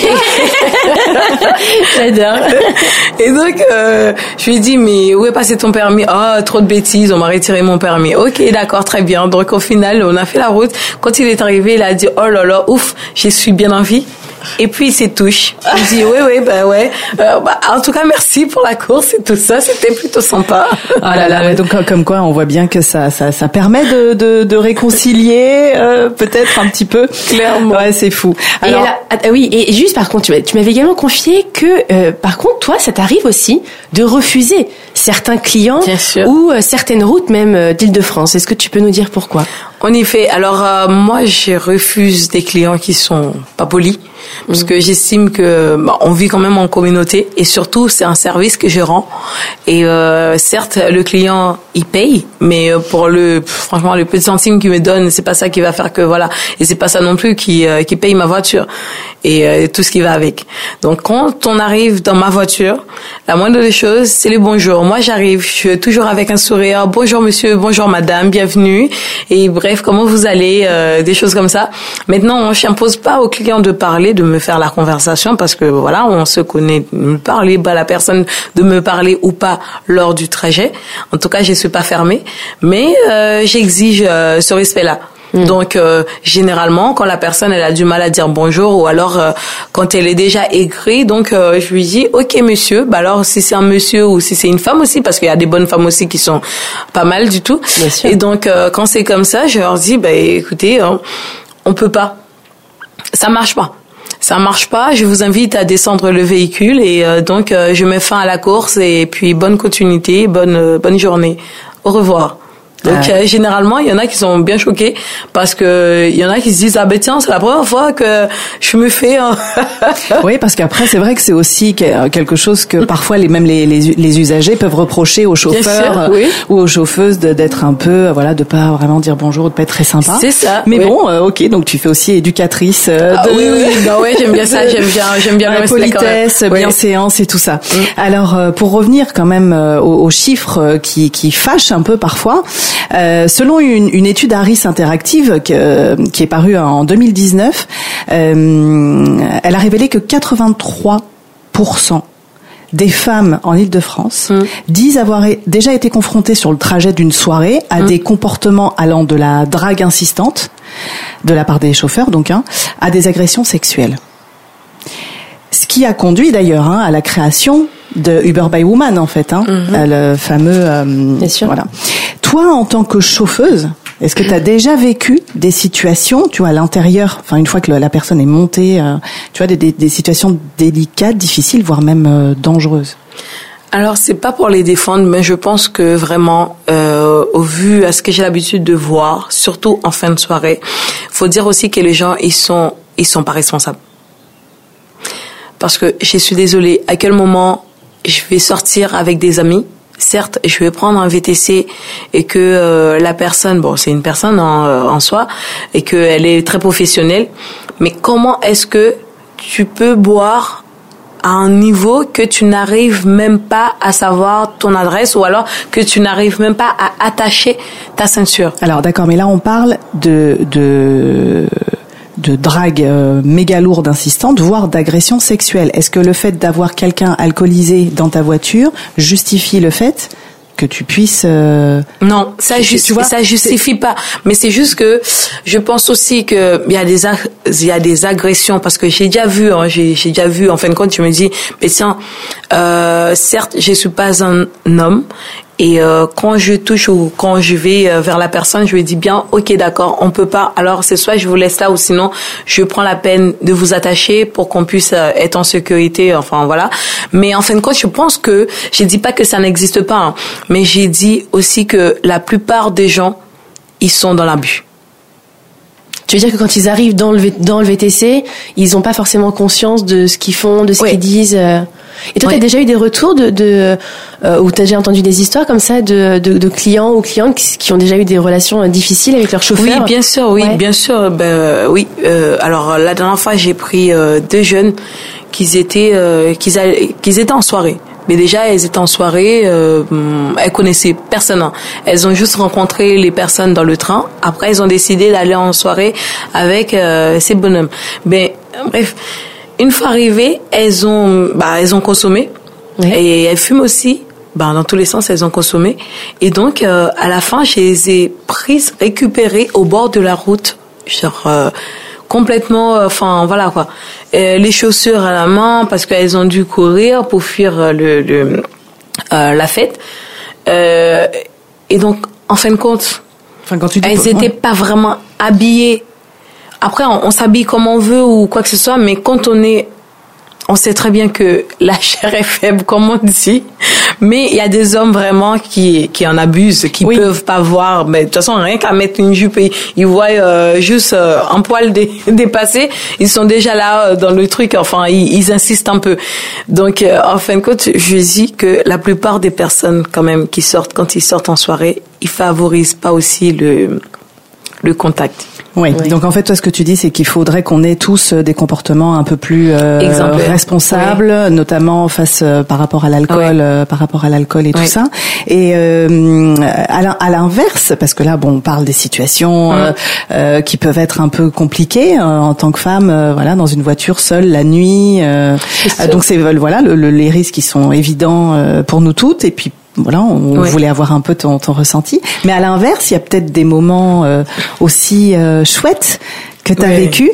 J'adore. Et donc, euh, je lui ai dit, mais où est passé ton permis? Ah, oh, trop de bêtises, on m'a retiré mon permis. Ok, d'accord, très bien. Donc, au final, on a fait la route. Quand il est arrivé, il a dit, oh là là, ouf, je suis bien en vie. Et puis, il s'est touché. Je dis, oui, oui, ben ouais. Euh, bah, en tout cas, merci pour la course et tout ça. C'était plutôt sympa. Ah là là, ouais, donc comme quoi, on voit bien que ça, ça, ça permet de, de, de réconcilier, euh, peut-être un petit peu. Clairement. Ouais, c'est fou. Alors, et là, ah, oui, et juste par contre, tu, tu m'avais également confié que, euh, par contre, toi, ça t'arrive aussi de refuser certains clients ou euh, certaines routes même euh, d'Île-de-France. Est-ce que tu peux nous dire pourquoi? En effet. Alors, euh, moi, je refuse des clients qui sont pas polis. Parce que j'estime que bah, on vit quand même en communauté et surtout c'est un service que je rends et euh, certes le client il paye mais pour le franchement le peu de centimes qu'il me donne c'est pas ça qui va faire que voilà et c'est pas ça non plus qui euh, qui paye ma voiture et euh, tout ce qui va avec. Donc quand on arrive dans ma voiture, la moindre des choses c'est le bonjour. Moi j'arrive, je suis toujours avec un sourire, bonjour monsieur, bonjour madame, bienvenue et bref comment vous allez, euh, des choses comme ça. Maintenant je n'impose pas au client de parler, de me faire la conversation parce que voilà on se connaît, de me parler, bah la personne de me parler ou pas lors du trajet. En tout cas je suis pas fermée, mais euh, j'exige euh, ce respect-là. Mmh. Donc euh, généralement quand la personne elle a du mal à dire bonjour ou alors euh, quand elle est déjà aigrie, donc euh, je lui dis ok monsieur, bah alors si c'est un monsieur ou si c'est une femme aussi parce qu'il y a des bonnes femmes aussi qui sont pas mal du tout. Et donc euh, quand c'est comme ça je leur dis bah écoutez on, on peut pas, ça marche pas. Ça marche pas, je vous invite à descendre le véhicule et euh, donc euh, je mets fin à la course et puis bonne continuité, bonne euh, bonne journée. Au revoir. Donc ah. euh, généralement, il y en a qui sont bien choqués parce que il y en a qui se disent ah ben tiens, c'est la première fois que je me fais hein. Oui, parce qu'après c'est vrai que c'est aussi quelque chose que parfois les même les les, les usagers peuvent reprocher aux chauffeurs oui. ou aux chauffeuses de, d'être un peu voilà de pas vraiment dire bonjour, de pas être très sympa. C'est ça. Mais oui. bon, euh, OK, donc tu fais aussi éducatrice euh, ah, de oui oui, bah ouais, j'aime bien ça, j'aime bien j'aime bien la le politesse, oui. bienséance et tout ça. Mm. Alors euh, pour revenir quand même euh, aux, aux chiffres qui qui fâchent un peu parfois. Euh, selon une, une étude Harris Interactive que, qui est parue en deux mille dix-neuf, euh, elle a révélé que quatre-vingt-trois pour cent des femmes en Île-de-France mmh. disent avoir déjà été confrontées sur le trajet d'une soirée à mmh. des comportements allant de la drague insistante, de la part des chauffeurs donc, hein, à des agressions sexuelles. Ce qui a conduit d'ailleurs hein, à la création de Uber by Woman en fait, hein, mmh. le fameux. Euh, Bien sûr. Voilà. Toi, en tant que chauffeuse, est-ce que tu as déjà vécu des situations, tu vois, à l'intérieur, enfin une fois que la personne est montée, euh, tu vois, des, des, des situations délicates, difficiles, voire même euh, dangereuses? Alors c'est pas pour les défendre, mais je pense que vraiment, euh, au vu à ce que j'ai l'habitude de voir, surtout en fin de soirée, faut dire aussi que les gens ils sont ils sont pas responsables. Parce que je suis désolée, à quel moment je vais sortir avec des amis? Certes, je vais prendre un V T C et que euh, la personne, bon, c'est une personne en, en soi et qu'elle est très professionnelle, mais comment est-ce que tu peux boire à un niveau que tu n'arrives même pas à savoir ton adresse ou alors que tu n'arrives même pas à attacher ta ceinture? Alors d'accord, mais là on parle de de de drague euh, méga lourde, insistante, voire d'agression sexuelle. Est-ce que le fait d'avoir quelqu'un alcoolisé dans ta voiture justifie le fait que tu puisses euh... non, ça juste, tu vois, ça justifie c'est... pas, mais c'est juste que je pense aussi que il y a des ag- il y a des agressions, parce que j'ai déjà vu hein, j'ai j'ai déjà vu en fin de compte, je me dis mais tiens, euh, certes je suis pas un homme, et euh, quand je touche ou quand je vais euh, vers la personne, je lui dis bien ok d'accord, on peut pas, alors c'est soit je vous laisse là, ou sinon je prends la peine de vous attacher pour qu'on puisse euh, être en sécurité, enfin voilà. Mais en fin de compte, je pense que je dis pas que ça n'existe pas, hein, mais j'ai dit aussi que la plupart des gens, ils sont dans l'abus. Tu veux dire que quand ils arrivent dans le, v- dans le V T C, ils n'ont pas forcément conscience de ce qu'ils font, de ce oui. qu'ils disent euh... Et toi, oui. tu as déjà eu des retours de, de euh, ou tu as déjà entendu des histoires comme ça de, de, de clients ou clientes qui, qui ont déjà eu des relations difficiles avec leurs chauffeurs? Oui, bien sûr, oui, ouais. bien sûr. Ben, oui. Euh, alors, la dernière fois, j'ai pris euh, deux jeunes qui étaient, euh, qui, qui étaient en soirée. Mais déjà, elles étaient en soirée, euh, elles connaissaient personne. Hein. Elles ont juste rencontré les personnes dans le train. Après, elles ont décidé d'aller en soirée avec euh, ces bonhommes. Ben, bref, une fois arrivées, elles ont, bah, elles ont consommé. Oui. Et elles fument aussi. Bah, dans tous les sens, elles ont consommé. Et donc, euh, à la fin, je les ai prises, récupérées au bord de la route. Genre... Euh, complètement, enfin euh, voilà quoi. Euh, les chaussures à la main parce qu'elles ont dû courir pour fuir le, le euh, la fête. Euh, et donc en fin de compte, enfin, quand tu dis elles n'étaient ouais. pas vraiment habillées. Après, on, on s'habille comme on veut ou quoi que ce soit, mais quand on est, on sait très bien que la chair est faible, comme on dit. Mais il y a des hommes vraiment qui qui en abusent, qui oui. peuvent pas voir. Mais de toute façon, rien qu'à mettre une jupe, ils, ils voient euh, juste euh, un poil dé, dépassé. Ils sont déjà là euh, dans le truc. Enfin, ils, ils insistent un peu. Donc, euh, en fin de compte, je dis que la plupart des personnes, quand même, qui sortent quand ils sortent en soirée, ils favorisent pas aussi le le contact. Oui. oui. Donc en fait, toi, ce que tu dis, c'est qu'il faudrait qu'on ait tous des comportements un peu plus euh, responsables, oui. notamment face euh, par rapport à l'alcool, oui. euh, par rapport à l'alcool et oui. tout ça. Et euh, à l'inverse, parce que là, bon, on parle des situations oui. euh, euh, qui peuvent être un peu compliquées euh, en tant que femme, euh, voilà, dans une voiture seule la nuit. Euh, euh, donc c'est voilà, le, le, les risques qui sont évidents euh, pour nous toutes. Et puis voilà, on oui. voulait avoir un peu ton, ton ressenti. Mais à l'inverse, il y a peut-être des moments euh, aussi euh, chouettes que tu as oui. vécu.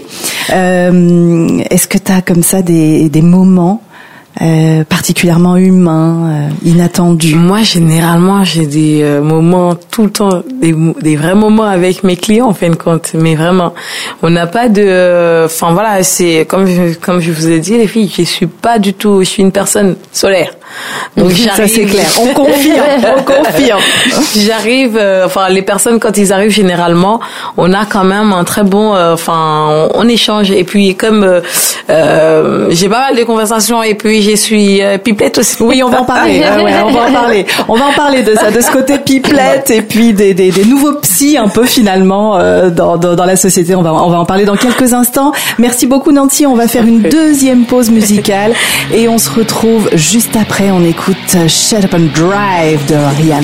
Euh, est-ce que tu as comme ça des, des moments euh, particulièrement humains, euh, inattendus? Moi, généralement, j'ai des euh, moments tout le temps, des, des vrais moments avec mes clients, en fin de compte. Mais vraiment, on n'a pas de... Enfin, euh, voilà, c'est comme je, comme je vous ai dit, les filles, je suis pas du tout... Je suis une personne solaire. Donc ça c'est clair, on confirme, on confirme. J'arrive, euh, enfin les personnes quand ils arrivent généralement, on a quand même un très bon, euh, enfin on, on échange et puis comme euh, euh, j'ai pas mal de conversations et puis je suis euh, pipelette aussi. Oui, on va en parler, euh, ouais, on va en parler, on va en parler de ça, de ce côté pipelette et puis des, des, des nouveaux psys un peu finalement euh, dans, dans dans la société. On va on va en parler dans quelques instants. Merci beaucoup Nancy, on va faire une deuxième pause musicale et on se retrouve juste après. On écoute Shut Up and Drive de Rihanna.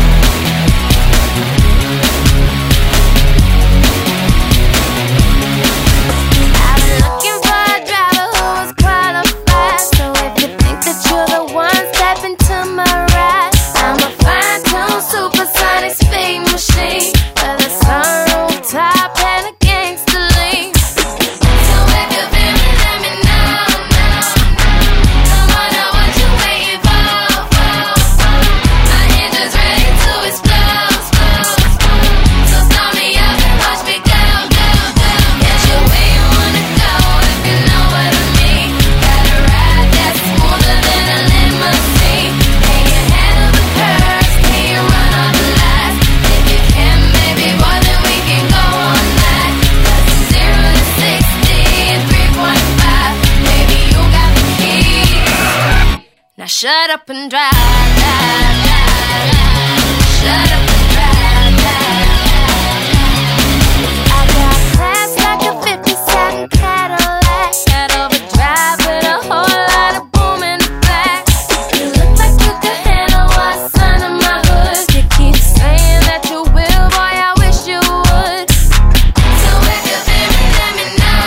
Shut up and drive, drive, drive, drive. Shut up and drive, drive, drive. I got class like a fifty-seven Cadillac. Head over drive with a whole lot of boom in the back. You look like you could handle what's under my hood. You keep saying that you will, boy, I wish you would. So if you feel me, let me know.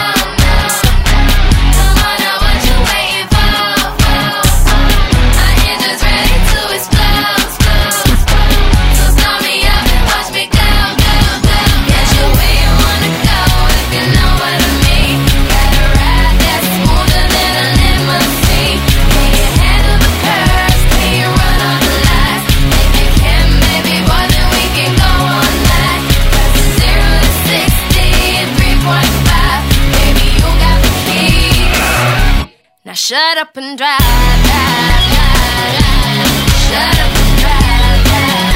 Now shut up and drive, drive, drive, drive. Shut up and drive,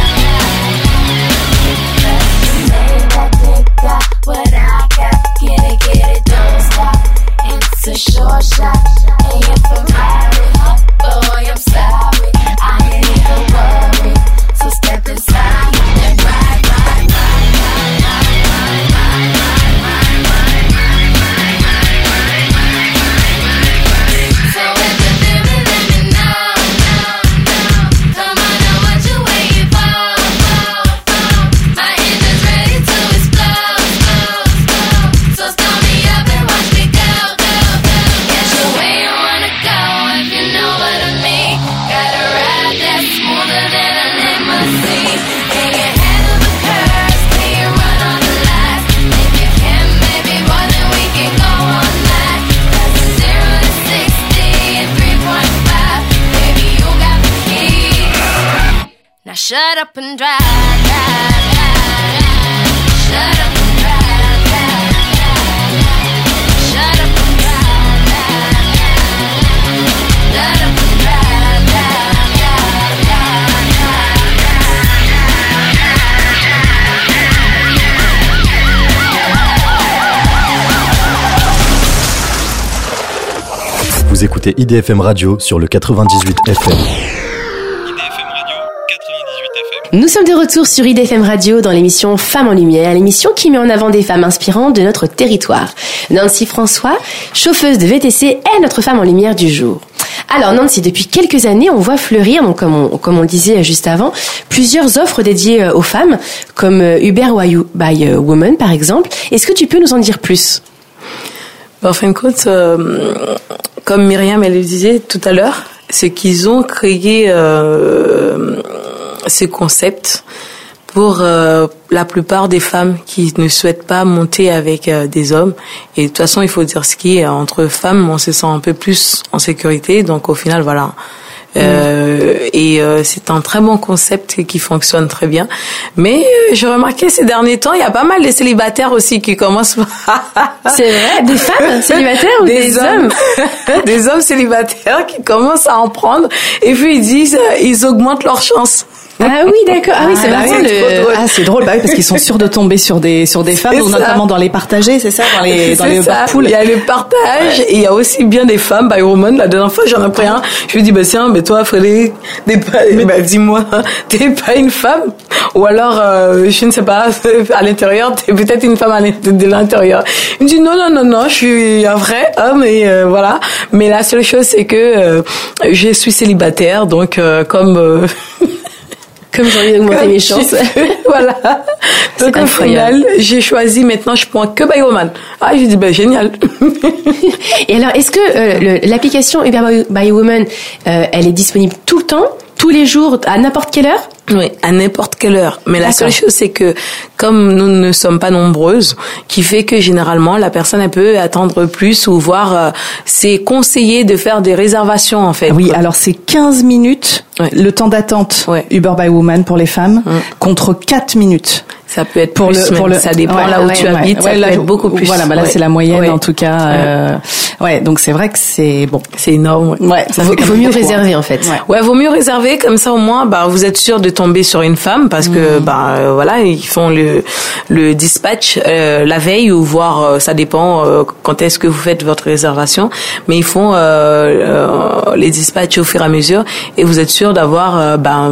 drive, drive. That dick got what I got. Get it, get it, don't stop. It's a short shot, and you're Ferrari. Boy, I'm sorry, I ain't even worried. So step inside and ride, ride, ride, ride, ride, ride, ride, ride, ride, ride, ride, ride, ride, ride, ride. So if you're feeling, let me know, know, know. Come on, know what you waiting for, for, for. My engine's ready to explode, explode, explode. So start me up and watch me go, go, go. Get you where you wanna go if you know what I mean. Got a ride that's smoother than a limousine. And your head of a curve, till you run on the lights. If you can, baby, boy, then we can go all night. That's a zero to sixty in three point five. Baby, you got the keys. Now shut up and drive, drive, drive, drive. Shut up and drive, drive, drive, drive. Shut up and drive, drive, drive, drive. Shut up and drive, drive, drive, drive, Vous écoutez I D F M Radio sur le quatre-vingt-dix-huit F M. Nous sommes de retour sur I D F M Radio dans l'émission Femmes en Lumière, l'émission qui met en avant des femmes inspirantes de notre territoire. Nancy François, chauffeuse de V T C, est notre femme en lumière du jour. Alors Nancy, depuis quelques années, on voit fleurir, donc comme on, comme on le disait juste avant, plusieurs offres dédiées aux femmes, comme Uber by Woman par exemple. Est-ce que tu peux nous en dire plus ? En fin de compte, euh, comme Myriam elle le disait tout à l'heure, c'est qu'ils ont créé euh, ce concept pour euh, la plupart des femmes qui ne souhaitent pas monter avec euh, des hommes. Et de toute façon, il faut dire ce qui est, entre femmes, on se sent un peu plus en sécurité. Donc au final, voilà. Euh, mmh. Et euh, c'est un très bon concept qui fonctionne très bien. Mais euh, j'ai remarqué ces derniers temps, il y a pas mal de célibataires aussi qui commencent. C'est vrai, des femmes célibataires ou des, des hommes, des hommes célibataires qui commencent à en prendre. Et puis ils disent, euh, ils augmentent leurs chances. Ah oui, d'accord. Ah oui, c'est ah, marrant. Le... Ah, c'est drôle, bah oui, parce qu'ils sont sûrs de tomber sur des sur des femmes, ou notamment dans les partagés, c'est ça, dans les dans les poules. Il y a le partage, ouais. Et il y a aussi bien des femmes by woman. La dernière fois, j'en ai pris un. Je lui dis, bah tiens, mais toi, Frédéric, t'es pas, bah dis-moi, t'es pas une femme, ou alors, euh, je ne sais pas, à l'intérieur, t'es peut-être une femme à de l'intérieur. Il me dit non, non, non, non, je suis un vrai homme et euh, voilà. Mais la seule chose, c'est que euh, je suis célibataire, donc euh, comme euh, Comme j'ai envie d'augmenter mes chances. Voilà. Donc au final, j'ai choisi maintenant, je prends que by woman. Ah, j'ai dit, ben génial. Et alors, est-ce que euh, le, l'application Uber by Woman, euh, elle est disponible tout le temps, tous les jours, à n'importe quelle heure ? Oui, à n'importe quelle heure. Mais la seule chose, c'est que comme nous ne sommes pas nombreuses, qui fait que généralement la personne elle peut attendre plus ou voir. Euh, c'est conseillé de faire des réservations en fait. Oui, alors c'est quinze minutes ouais. le temps d'attente ouais. Uber by Woman pour les femmes ouais. contre quatre minutes. Ça peut être pour plus, le, pour le, ça dépend ouais, là où ouais, tu ouais, habites, ouais, ça là, peut être beaucoup plus. Voilà, bah là ouais. c'est la moyenne ouais. en tout cas. Ouais. Euh, ouais, donc c'est vrai que c'est bon, c'est énorme. Ouais, ouais ça vaut, fait vaut mieux réserver en fait. Ouais. ouais, vaut mieux réserver comme ça au moins, bah vous êtes sûr de tomber sur une femme parce que mmh. bah euh, voilà ils font le le dispatch euh, la veille ou voire euh, ça dépend euh, quand est-ce que vous faites votre réservation, mais ils font euh, euh, les dispatchs au fur et à mesure et vous êtes sûr d'avoir euh, bah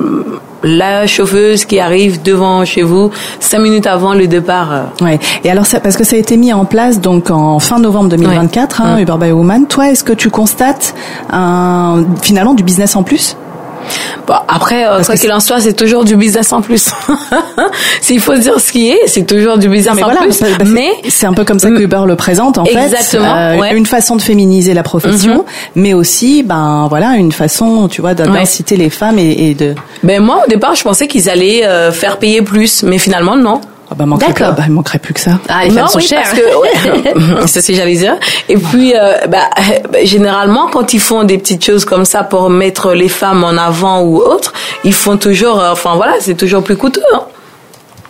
la chauffeuse qui arrive devant chez vous cinq minutes avant le départ. Ouais. Et alors ça, parce que ça a été mis en place donc en fin novembre deux mille vingt-quatre, ouais. hein, mmh. Uber by Woman. Toi, est-ce que tu constates un, finalement du business en plus? Bon, après, euh, quoi qu'il en soit, c'est toujours du business en plus. S'il faut dire ce qui est, c'est toujours du business mais en voilà, plus. Bah, bah, mais c'est un peu comme ça que Uber le présente, en exactement, fait. Exactement. Euh, ouais. Une façon de féminiser la profession, mm-hmm. mais aussi, ben voilà, une façon, tu vois, d'inciter ouais. les femmes et, et de. Ben moi, au départ, je pensais qu'ils allaient euh, faire payer plus, mais finalement, non. Ah bah, manquerait D'accord. Pas, bah, il manquerait plus que ça. Ah, les femmes non, sont oui, chères. Parce que, ouais, c'est ce que j'allais dire. Et puis, euh, bah, généralement, quand ils font des petites choses comme ça pour mettre les femmes en avant ou autre, ils font toujours, euh, enfin voilà, c'est toujours plus coûteux. Hein.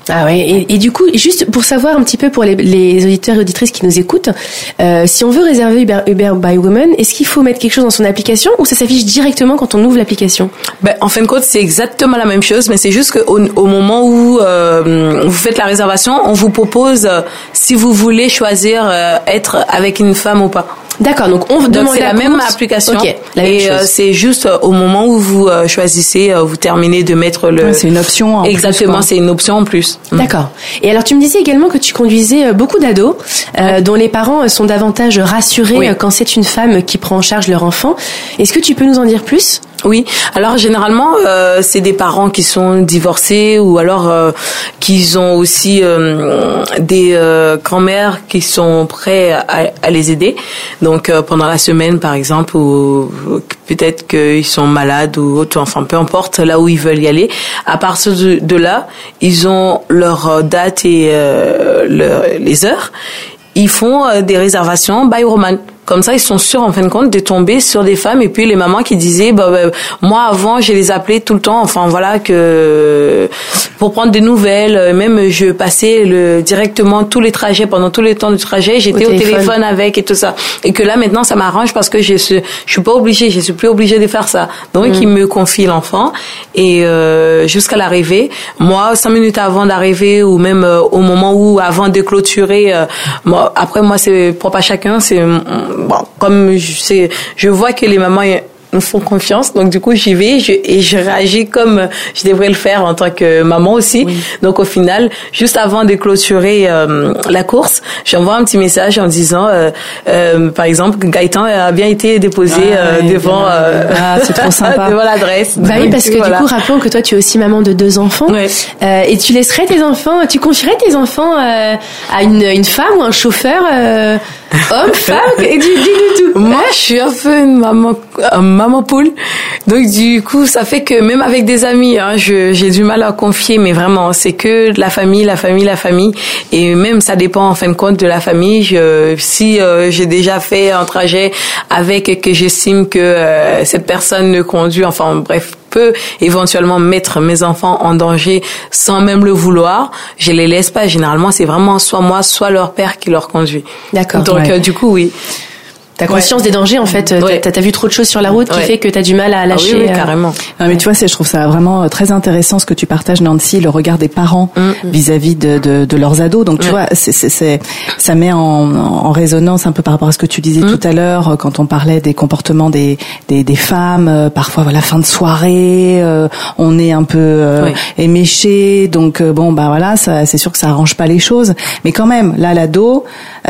Ah ouais, et, et du coup, juste pour savoir un petit peu pour les, les auditeurs et auditrices qui nous écoutent, euh, si on veut réserver Uber, Uber by Woman, est-ce qu'il faut mettre quelque chose dans son application ou ça s'affiche directement quand on ouvre l'application? Ben, en fin de compte, c'est exactement la même chose, mais c'est juste qu'au au moment où euh, vous faites la réservation, on vous propose euh, si vous voulez choisir euh, être avec une femme ou pas. D'accord, donc on vous Donc demande c'est la la même course. application. Ok, la même et euh, chose. c'est juste euh, au moment où vous euh, choisissez, euh, vous terminez de mettre le. Ouais, c'est une option en Exactement, plus, quoi. c'est une option en plus. D'accord. Et alors tu me disais également que tu conduisais euh, beaucoup d'ados euh, dont les parents euh, sont davantage rassurés Oui. euh, quand c'est une femme qui prend en charge leur enfant. Est-ce que tu peux nous en dire plus? Oui. Alors généralement, euh, c'est des parents qui sont divorcés ou alors euh, qui ont aussi euh, des euh, grands-mères qui sont prêts à, à les aider. Donc euh, pendant la semaine, par exemple, ou peut-être qu'ils sont malades ou autre, enfin peu importe là où ils veulent y aller. À partir de, de là, ils ont leur date et euh, leur, les heures. Ils font euh, des réservations by Woman. Comme ça, ils sont sûrs, en fin de compte, de tomber sur des femmes. Et puis, les mamans qui disaient, bah, bah, moi, avant, je les appelais tout le temps. Enfin, voilà, que, pour prendre des nouvelles, même, je passais le, directement tous les trajets, pendant tous les temps du trajet, j'étais au, au téléphone. téléphone avec et tout ça. Et que là, maintenant, ça m'arrange parce que je suis, je suis pas obligée, je suis plus obligée de faire ça. Donc, mmh. ils me confient l'enfant. Et, euh, jusqu'à l'arrivée, moi, cinq minutes avant d'arriver, ou même euh, au moment où, avant de clôturer, euh, moi, après, moi, c'est propre à chacun, c'est, bon, comme je sais, je vois que les mamans me font confiance, donc du coup j'y vais je, et je réagis comme je devrais le faire en tant que maman aussi. Oui. Donc au final, juste avant de clôturer euh, la course, j'envoie un petit message en disant, euh, euh, par exemple, Gaëtan a bien été déposé ah, euh, ouais, devant, euh, ah, c'est trop sympa. devant l'adresse. Bah oui, parce que voilà. Du coup, rappelons que toi tu es aussi maman de deux enfants, ouais. euh, et tu laisserais tes enfants, tu confierais tes enfants euh, à une, une femme ou un chauffeur euh, homme, femme, et dis-nous tout. Moi, je suis un peu une maman, une maman poule. Donc, du coup, ça fait que même avec des amis, hein, je, j'ai du mal à confier, mais vraiment, c'est que de la famille, la famille, la famille. Et même, ça dépend, en fin de compte, de la famille. Je, si euh, j'ai déjà fait un trajet avec que j'estime que euh, cette personne ne conduit, enfin, bref, peut éventuellement mettre mes enfants en danger sans même le vouloir, je les laisse pas. Généralement, c'est vraiment soit moi, soit leur père qui leur conduit. D'accord. Donc, ouais. euh, du coup, oui. T'as conscience ouais. des dangers, en fait. Ouais. T'as, t'as vu trop de choses sur la route qui ouais. fait que t'as du mal à lâcher. Ah oui, oui, carrément. Non, mais tu vois, c'est, je trouve ça vraiment très intéressant ce que tu partages, Nancy, le regard des parents mm-hmm. vis-à-vis de, de, de leurs ados. Donc, tu ouais. vois, c'est, c'est, c'est, ça met en, en résonance un peu par rapport à ce que tu disais mm. tout à l'heure quand on parlait des comportements des, des, des femmes. Euh, parfois, voilà, fin de soirée, euh, on est un peu euh, ouais. éméché. Donc, euh, bon, bah voilà, ça, c'est sûr que ça arrange pas les choses. Mais quand même, là, l'ado,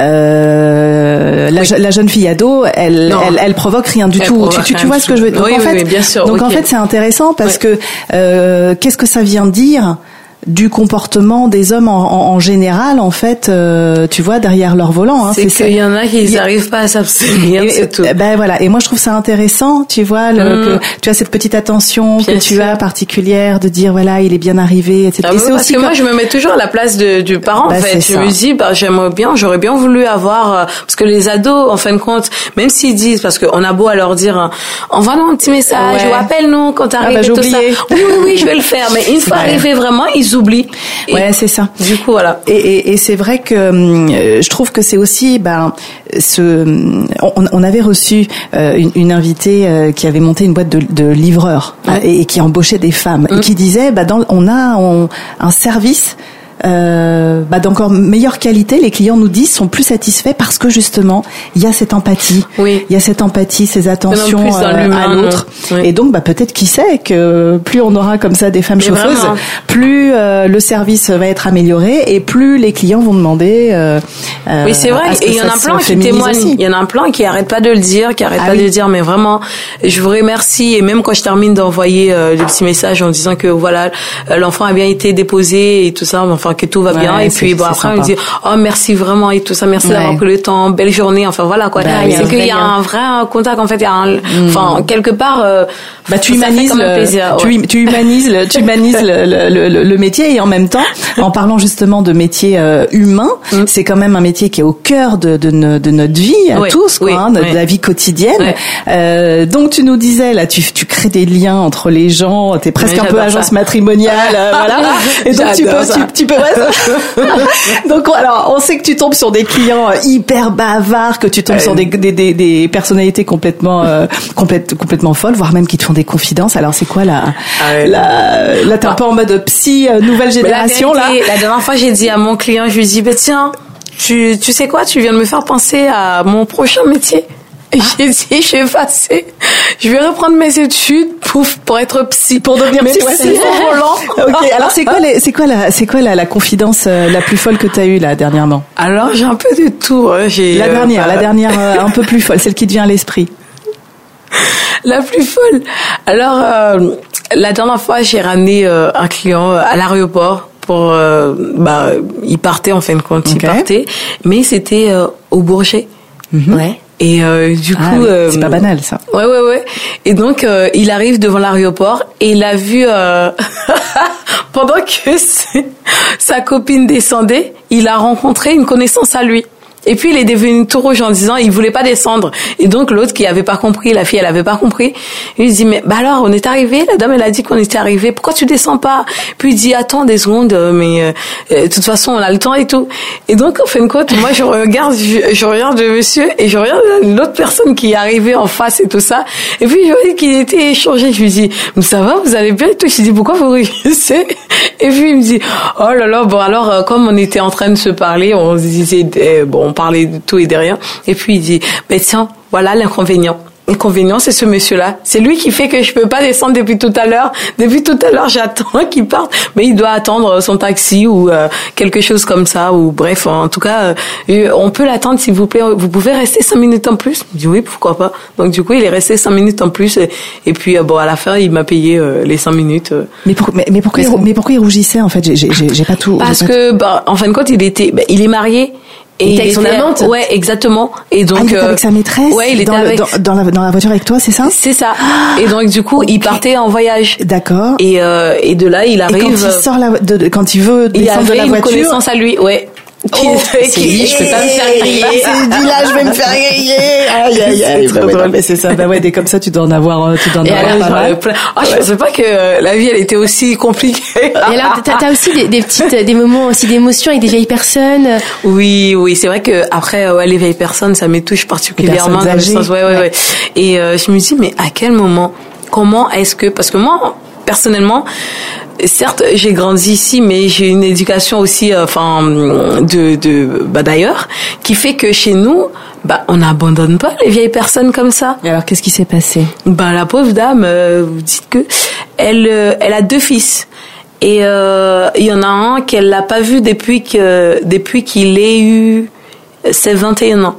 euh, la, oui. la jeune fille ado, elle, elle, elle provoque rien du elle tout. Tu, tu, tu vois ce que je veux dire? Oui, donc, en oui, fait, oui, bien sûr. Donc okay. en fait, c'est intéressant parce ouais. que euh, qu'est-ce que ça vient dire du comportement des hommes en, en, en général, en fait, euh, tu vois, derrière leur volant. Hein, c'est, c'est qu'il y en a qui n'arrivent pas à s'abstenir, c'est tout. Ben voilà. Et moi, je trouve ça intéressant, tu vois, le, mmh. que tu as cette petite attention bien que tu sûr. as particulière de dire voilà, il est bien arrivé, et cetera. Ah, et c'est parce aussi que comme... moi, je me mets toujours à la place de, du parent. Bah, en fait, je ça. me dis, bah, j'aimerais bien, j'aurais bien voulu avoir, euh, parce que les ados, en fin de compte, même s'ils disent, parce qu'on a beau à leur dire, envoie-nous un petit message, ouais. ou appelle-nous quand t'arrives ah, bah, et tout ça. Oui, oui, oui, je vais le faire. Mais une fois arrivé vraiment, ils oublient. Et ouais, c'est ça. Du coup, voilà. Et, et, et c'est vrai que euh, je trouve que c'est aussi, ben, ce, on, on avait reçu euh, une, une invitée euh, qui avait monté une boîte de, de livreurs ouais. et, et qui embauchait des femmes mmh. et qui disait, bah, dans, on a on, un service. Euh, bah d'encore meilleure qualité, les clients nous disent sont plus satisfaits parce que justement il y a cette empathie, oui. il y a cette empathie, ces attentions euh, à l'autre, oui. et donc bah peut-être qui sait que plus on aura comme ça des femmes Mais chauffeuses, vraiment. plus euh, le service va être amélioré et plus les clients vont demander. Euh, oui c'est vrai, et il y en a plein qui témoignent, il y en a plein qui arrêtent pas de le dire, qui arrêtent ah, pas oui. de le dire, mais vraiment je vous remercie et même quand je termine d'envoyer euh, des petits messages en disant que voilà l'enfant a bien été déposé et tout ça, enfin que tout va bien ouais, et puis bon après sympa. on dit oh merci vraiment et tout ça, merci ouais. d'avoir pris le temps, belle journée, enfin voilà quoi. Bah, c'est qu'il y a un vrai contact en fait, il y a un, enfin mm. quelque part euh, bah tu humanises le, plaisir, tu, ouais. tu humanises le, tu humanises le, le, le, le métier et en même temps en parlant justement de métier euh, humain, mm. c'est quand même un métier qui est au cœur de de, de, de notre vie à ouais. tous quoi, oui. hein, de, ouais. de la vie quotidienne. Ouais. Euh, donc tu nous disais là tu tu crées des liens entre les gens, t'es presque ouais, un peu agence ça. matrimoniale, euh, voilà. Et donc tu peux, tu, tu peux Donc alors, on sait que tu tombes sur des clients hyper bavards, que tu tombes sur des, des, des, des personnalités complètement, euh, complète, complètement folles, voire même qui te font des confidences. Alors c'est quoi la, Ah ouais. la, là t'es un peu en mode psy euh, nouvelle Mais la génération là. vérité, La dernière fois, j'ai dit à mon client, je lui ai dit, bah, tiens, tu, tu sais quoi, tu viens de me faire penser à mon prochain métier. Et j'ai dit, je vais passer, je vais reprendre mes études pour, pour être psy. Pour devenir psy, ouais, psy c'est ça. volant. Ok, alors c'est quoi les, c'est quoi la, c'est quoi la, la confidence euh, la plus folle que t'as eue là dernièrement? Alors, j'ai un peu de tout. Hein. J'ai, La euh, dernière, bah, la dernière euh, un peu plus folle, celle qui te vient à l'esprit. La plus folle. Alors, euh, la dernière fois, j'ai ramené euh, un client à l'aéroport pour, euh, bah, il partait en fin de compte, Ok. il partait, mais c'était euh, au Bourget. Ouais. Et euh, du Ah, coup, oui, euh, c'est pas banal ça. Ouais, ouais, ouais. Et donc, euh, il arrive devant l'aéroport et il a vu, euh, pendant que c'est- sa copine descendait, il a rencontré une connaissance à lui. Et puis, il est devenu tout rouge en disant, il voulait pas descendre. Et donc, l'autre qui avait pas compris, la fille, elle avait pas compris. Il lui dit, mais, bah alors, on est arrivé, la dame, elle a dit qu'on était arrivé, pourquoi tu descends pas? Puis il dit, attends des secondes, euh, mais, euh, euh, de toute façon, on a le temps et tout. Et donc, en fin de compte, moi, je regarde, je, je regarde le monsieur et je regarde l'autre personne qui est arrivée en face et tout ça. Et puis, je voyais qu'il était échangé. Je lui dis, mais ça va, vous allez bien? Et tout. Je lui dis, pourquoi vous rigolez? Et puis, il me dit, oh là là, bon, alors, euh, comme on était en train de se parler, on se disait, euh, bon, on parlait de tout et de rien. Et puis, il dit, mais tiens, voilà l'inconvénient. L'inconvénient, c'est ce monsieur-là. C'est lui qui fait que je peux pas descendre depuis tout à l'heure. Depuis tout à l'heure, j'attends qu'il parte. Mais il doit attendre son taxi ou euh, quelque chose comme ça. Ou bref, en tout cas, euh, on peut l'attendre, s'il vous plaît. Vous pouvez rester cinq minutes en plus? Je dis oui, pourquoi pas. Donc du coup, il est resté cinq minutes en plus. Et, et puis, euh, bon, à la fin, il m'a payé euh, les cinq minutes. Euh. Mais, pour, mais, mais pourquoi, il, mais pourquoi il rougissait en fait? J'ai, j'ai, j'ai pas tout. Parce j'ai pas que, bah, en fin de compte, il était, bah, il est marié. Et Il était avec son amante. Ouais, exactement. Et donc, Ah, il était euh, avec sa maîtresse ouais, il était dans, le- avec. dans, dans, la, dans la voiture avec toi, c'est ça? C'est ça. Et donc, du coup, il partait en voyage. D'accord. Et, euh, et de là, il Et arrive. quand il sort la, de, de- quand il veut il descendre de avait la une voiture, connaissance à lui, ouais. Qui, oh, qui dit, je peux pas me faire griller. Il dit là, je vais me faire griller. Aïe, aïe, aïe. C'est Bah trop ouais, drôle. non, mais c'est ça. Bah ouais, des comme ça, tu dois en avoir, euh, tu dois en Et avoir alors, pas j'en avais mal. plein. Oh, je pensais pas que euh, la vie, elle était aussi compliquée. Et alors, t'as, t'as aussi des, des petites, des moments aussi d'émotion avec des vieilles personnes. Oui, oui, c'est vrai que après, ouais, les vieilles personnes, ça me touche particulièrement. Les personnes dans le âgées. sens- ouais, ouais, ouais. Et euh, je me dis, mais à quel moment, comment est-ce que, parce que moi, personnellement, certes, j'ai grandi ici, mais j'ai une éducation aussi, euh, enfin, de, de, bah d'ailleurs, qui fait que chez nous, bah, on n'abandonne pas les vieilles personnes comme ça. Et alors, qu'est-ce qui s'est passé? Bah, la pauvre dame, euh, vous dites que elle, euh, elle a deux fils. Et euh, il y en a un qu'elle l'a pas vu depuis que depuis qu'il ait eu ses vingt et un ans.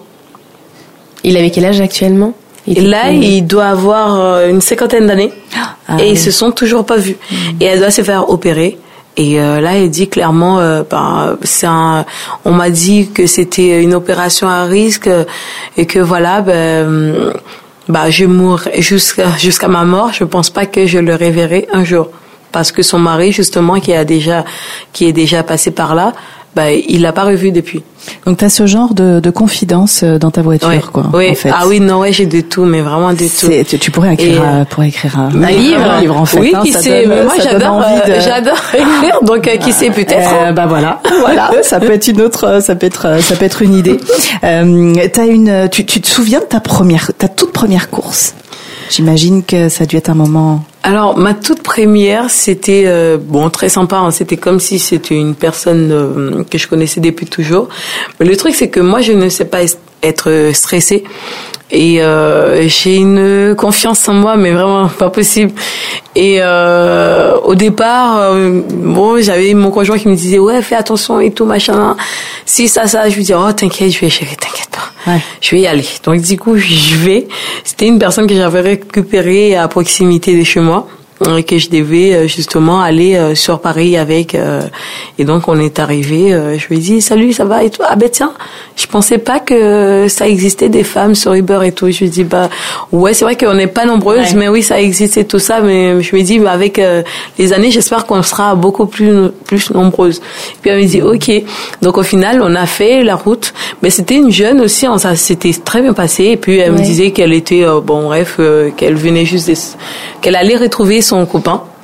Il avait quel âge actuellement? Il Et était là, plus- il doit avoir euh, une cinquantaine d'années. Ah, et oui. ils se sont toujours pas vus. Et elle doit se faire opérer. Et euh, là, elle dit clairement, euh, ben, c'est un, on m'a dit que c'était une opération à risque euh, et que voilà, ben, bah, je mourrai jusqu'à jusqu'à ma mort. Je pense pas que je le reverrai un jour, parce que son mari, justement, qui a déjà, qui est déjà passé par là, bah, il l'a pas revu depuis. Donc, t'as ce genre de, de confidence dans ta voiture, Ouais. quoi. Oui. En fait. Ah oui, non, ouais, j'ai de tout, mais vraiment de tout. C'est, tu, tu pourrais écrire, Et, euh, pourrais écrire un, Un livre, un livre en fait. oui, hein, qui ça sait. donne- Mais moi, ça donne j'adore, envie de- euh, j'adore écrire, donc euh, qui sait peut-être. Euh, bah voilà, voilà, ça peut être une autre, ça peut être, ça peut être une idée. Euh, t'as une, tu, tu te souviens de ta première, ta toute première course? J'imagine que ça a dû être un moment. Alors, ma toute première, c'était euh, bon, très sympa. Hein, c'était comme si c'était une personne euh, que je connaissais depuis toujours. Mais le truc, c'est que moi, je ne sais pas es- être stressée. Et euh, j'ai une confiance en moi, mais vraiment pas possible. Et euh, au départ, euh, bon, j'avais mon conjoint qui me disait ouais, fais attention et tout machin. Si ça, ça, je lui dis oh t'inquiète, je vais gérer, t'inquiète pas, Ouais. je vais y aller. Donc du coup, je vais. C'était une personne que j'avais récupérée à proximité de chez moi, et que je devais euh, justement aller euh, sur Paris avec. euh, et donc on est arrivé. Euh, je lui ai dit salut, ça va et toi? Ah ben tiens, je pensais pas que ça existait des femmes sur Uber et tout. Je lui ai dit bah ouais, c'est vrai qu'on n'est pas nombreuses, Ouais. mais oui ça existe et tout ça. Mais je lui ai dit bah, avec euh, les années, j'espère qu'on sera beaucoup plus plus nombreuses. Puis elle me dit ok. Donc au final, on a fait la route. Mais c'était une jeune aussi, hein, ça s'était très bien passé. Et puis elle Ouais. me disait qu'elle était euh, bon bref, euh, qu'elle venait juste de, qu'elle allait retrouver son copain.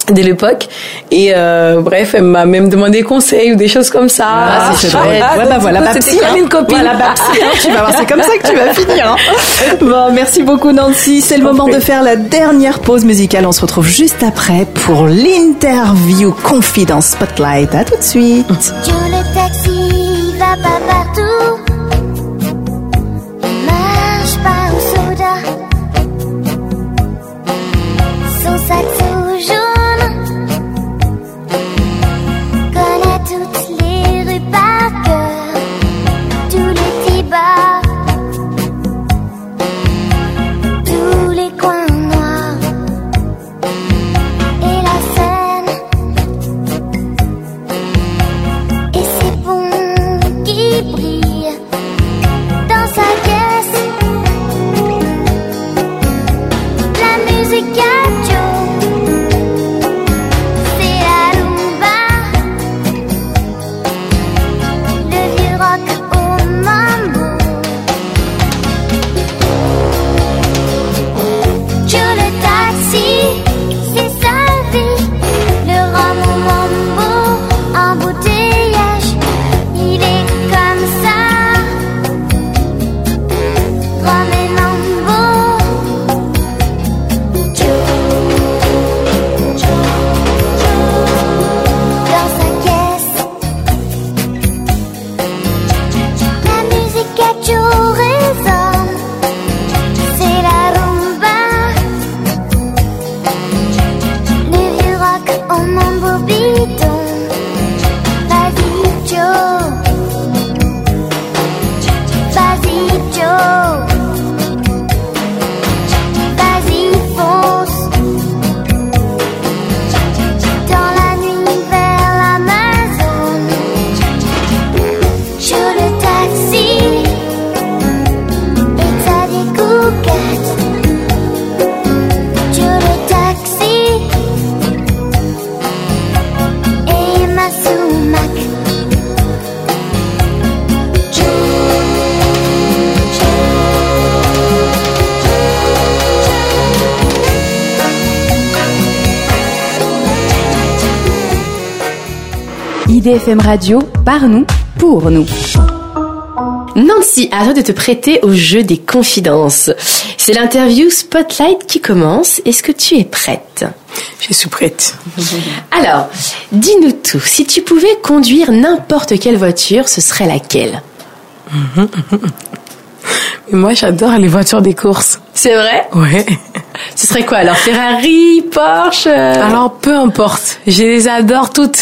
de l'époque. Et euh, bref, elle m'a même demandé conseil ou des choses comme ça. Ah, c'est chouette. Ouais, bah voilà, Babsi, c'était comme hein. une copine. Voilà, Babsi, hein. Tu vas voir, c'est comme ça que tu vas finir. Hein. Bon, merci beaucoup, Nancy. C'est le moment de faire la dernière pause musicale. On se retrouve juste après pour l'interview Confidence Spotlight. À tout de suite. Joe le taxi va pas partout. Il marche pas au soda. Son sac tout jaune connaît toutes les rues par cœur, tous les petits bars, tous les coins noirs et la Seine. Et ces ponts qui brillent dans sa caisse. La musique à Joe, c'est la rumba. Le vieux rock au mambo. Joe le taxi, c'est sa vie. Le rhum au mambo, embouteillage. Il est comme ça, rhum et mambo. Joe, Joe, Joe, dans sa caisse. La musique à Joe résonne, c'est la rumba. Le vieux rock au mambo bidon. Vas-y Joe, vas-y Joe, vas-y fonce. Dans la nuit vers l'Amazone. Joe le taxi et Xavier Cougat. Joe le taxi et Emma Sumac. Joe, I D F M Radio, par nous, pour nous. Nancy, à toi de te prêter au jeu des confidences. C'est l'interview Spotlight qui commence. Est-ce que tu es prête? Je suis prête. Alors, dis-nous tout. Si tu pouvais conduire n'importe quelle voiture, ce serait laquelle? Mais moi, j'adore les voitures des courses. C'est vrai? Ouais. Ce serait quoi alors? Ferrari, Porsche euh... Alors, peu importe. Je les adore toutes.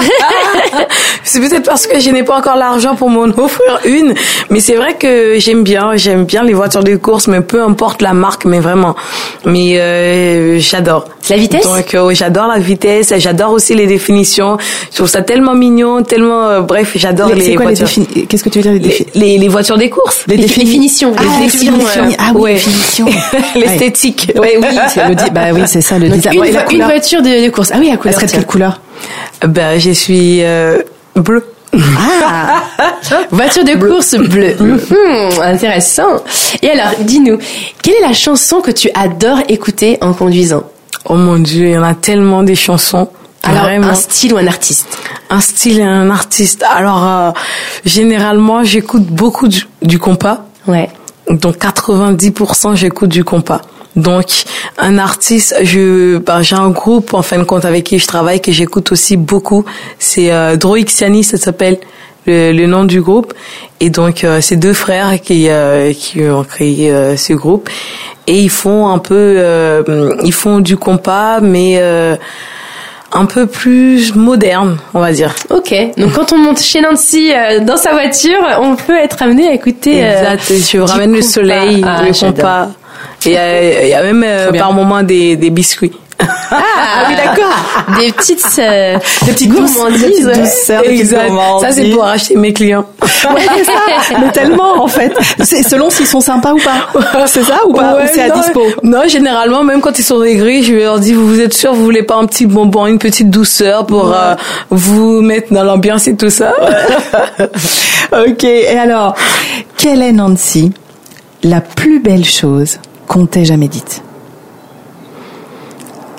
C'est peut-être parce que je n'ai pas encore l'argent pour m'en offrir une. Mais c'est vrai que j'aime bien. J'aime bien les voitures de course, mais peu importe la marque, mais vraiment. Mais euh, j'adore. La vitesse? Donc, euh, j'adore la vitesse. J'adore aussi les définitions. Je trouve ça tellement mignon, tellement... Euh, bref, j'adore Les- les, c'est quoi les voitures. défini- Qu'est-ce que tu veux dire les les, défi- les, les voitures des courses. Les Les défini- définitions. Ah, Les les définitions, définitions. euh, Ah oui, ouais. définition. L'esthétique. Ouais, oui, c'est le di- bah oui, c'est ça le Donc, design. une, Ouais, et la vo- une couleur. voiture de, de course. Ah oui, la Elle couleur. serait de tiens. quelle couleur? Ben, je suis euh, bleue. Ah, Voiture de course bleue. Hmm, intéressant. Et alors, dis-nous, quelle est la chanson que tu adores écouter en conduisant? Oh mon Dieu, il y en a tellement des chansons. Alors, Vraiment. un style ou un artiste? Un style et un artiste. Alors, euh, généralement, j'écoute beaucoup du, du compas. Ouais. Donc, quatre-vingt-dix pour cent, j'écoute du compas. Donc, un artiste, je, ben, j'ai un groupe, en fin de compte, avec qui je travaille, que j'écoute aussi beaucoup. C'est euh, Droixiani, ça s'appelle le, le nom du groupe. Et donc, euh, c'est deux frères qui, euh, qui ont créé euh, ce groupe. Et ils font un peu, euh, ils font du compas, mais euh, un peu plus moderne, on va dire. Ok. Donc, quand on monte chez Nancy euh, dans sa voiture, on peut être amené à écouter. euh, Exact. Je ramène le compas. soleil, Ah, le j'adore. compas. Et il y a, il y a même euh, Trop bien. par moment des, des biscuits. Ah, oui, d'accord. Des petites, euh, des petites douces- gourmandises. des petites ouais. douceurs, des petites Exact. gourmandises. Ça, c'est pour acheter mes clients. Ouais, c'est ça. Mais tellement, en fait. C'est selon s'ils sont sympas ou pas. C'est ça ou pas? Ouais, Ou c'est à non, dispo? Non, généralement, même quand ils sont aigris, je leur dis, vous, vous êtes sûr, vous voulez pas un petit bonbon, une petite douceur pour Ouais. euh, vous mettre dans l'ambiance et tout ça? Ok. Et alors, quelle est, Nancy, la plus belle chose qu'on t'ait jamais dite?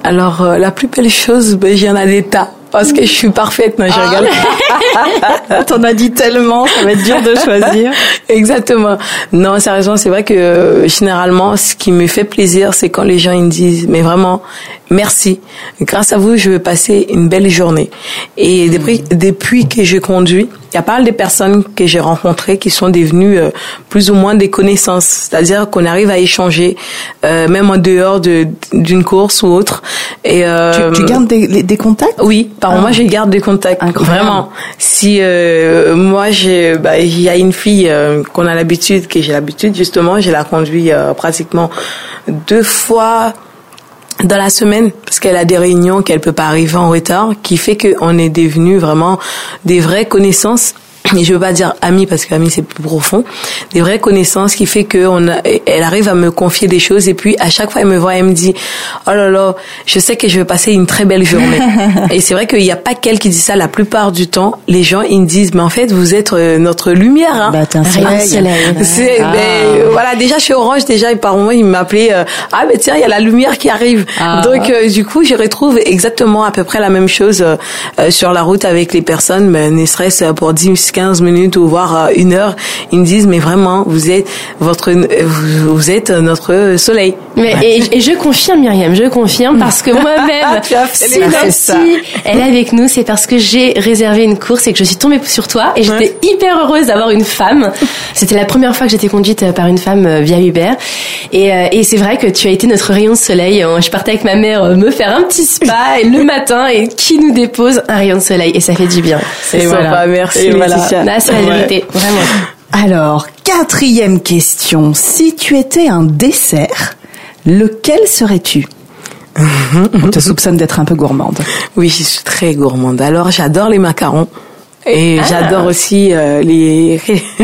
Alors, euh, la plus belle chose, ben, j'en ai des tas. Parce que je suis parfaite, non, je Ah. rigole. T'en as dit tellement, ça va être dur de choisir. Exactement. Non, sérieusement, c'est vrai que euh, généralement, ce qui me fait plaisir, c'est quand les gens ils me disent, mais vraiment, merci. Grâce à vous, je vais passer une belle journée. Et depuis, depuis que je conduis, il y a pas mal de personnes que j'ai rencontrées qui sont devenues euh, plus ou moins des connaissances. C'est-à-dire qu'on arrive à échanger, euh, même en dehors de d'une course ou autre. Et euh, Tu, tu gardes des, des contacts? Oui, par Ah. moi, je garde des contacts. Incroyable. Vraiment. Si euh, moi, j'ai, bah, il y a une fille euh, qu'on a l'habitude, que j'ai l'habitude justement, je la conduis euh, pratiquement deux fois dans la semaine parce qu'elle a des réunions qu'elle peut pas arriver en retard, qui fait qu'on est devenus vraiment des vraies connaissances. Et je veux pas dire amis parce que amis c'est plus profond, des vraies connaissances qui fait que on a, elle arrive à me confier des choses et puis à chaque fois elle me voit, elle me dit oh là là, je sais que je vais passer une très belle journée. Et c'est vrai qu'il y a pas qu'elle qui dit ça, la plupart du temps les gens ils me disent mais en fait vous êtes euh, notre lumière. Hein. Bah, t'es un Rayon de soleil. soleil. C'est Ah. ben, euh, voilà, déjà chez Orange déjà et par moment ils m'appelaient euh, ah ben tiens il y a la lumière qui arrive. Ah. Donc euh, du coup je retrouve exactement à peu près la même chose euh, euh, sur la route avec les personnes, mais ne serait-ce pour dix quinze minutes ou voire euh, une heure, ils me disent mais vraiment vous êtes votre vous, vous êtes notre soleil. Mais, et, et je confirme, Myriam, je confirme, parce que moi-même, Tu as fait si les Nancy elle est avec nous, c'est parce que j'ai réservé une course et que je suis tombée sur toi et j'étais hyper heureuse d'avoir une femme. C'était la première fois que j'étais conduite par une femme euh, via Uber. Et, euh, et c'est vrai que tu as été notre rayon de soleil. Je partais avec ma mère euh, me faire un petit spa et le matin, et qui nous dépose un rayon de soleil, et ça fait du bien. C'est Et sympa, voilà. merci Et voilà. Laetitia. Là, c'est la Ouais. vérité, vraiment. Alors, quatrième question. Si tu étais un dessert, lequel serais-tu? On te soupçonne d'être un peu gourmande. Oui, je suis très gourmande. Alors, j'adore les macarons et Ah. j'adore aussi euh, les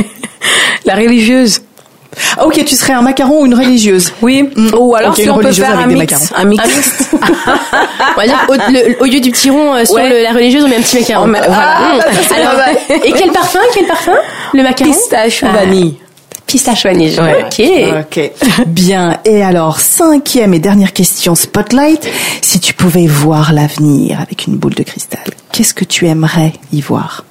la religieuse. Ah, ok, tu serais un macaron ou une religieuse? Oui. Ou alors Ok, si une on peut religieuse faire un avec des mix, macarons. un mix. Un mix. On va dire, au, le- au lieu du petit rond euh, sur Ouais. le- la religieuse, on met un petit macaron. On met- voilà. Mmh. Ah, ça, c'est Alors, pas mal. et quel parfum, quel parfum? Le macaron? Pistache ou Ah. vanille. Pistache vanille. Ouais. Ok. Ok. Bien. Et alors, cinquième et dernière question Spotlight. Si tu pouvais voir l'avenir avec une boule de cristal, qu'est-ce que tu aimerais y voir?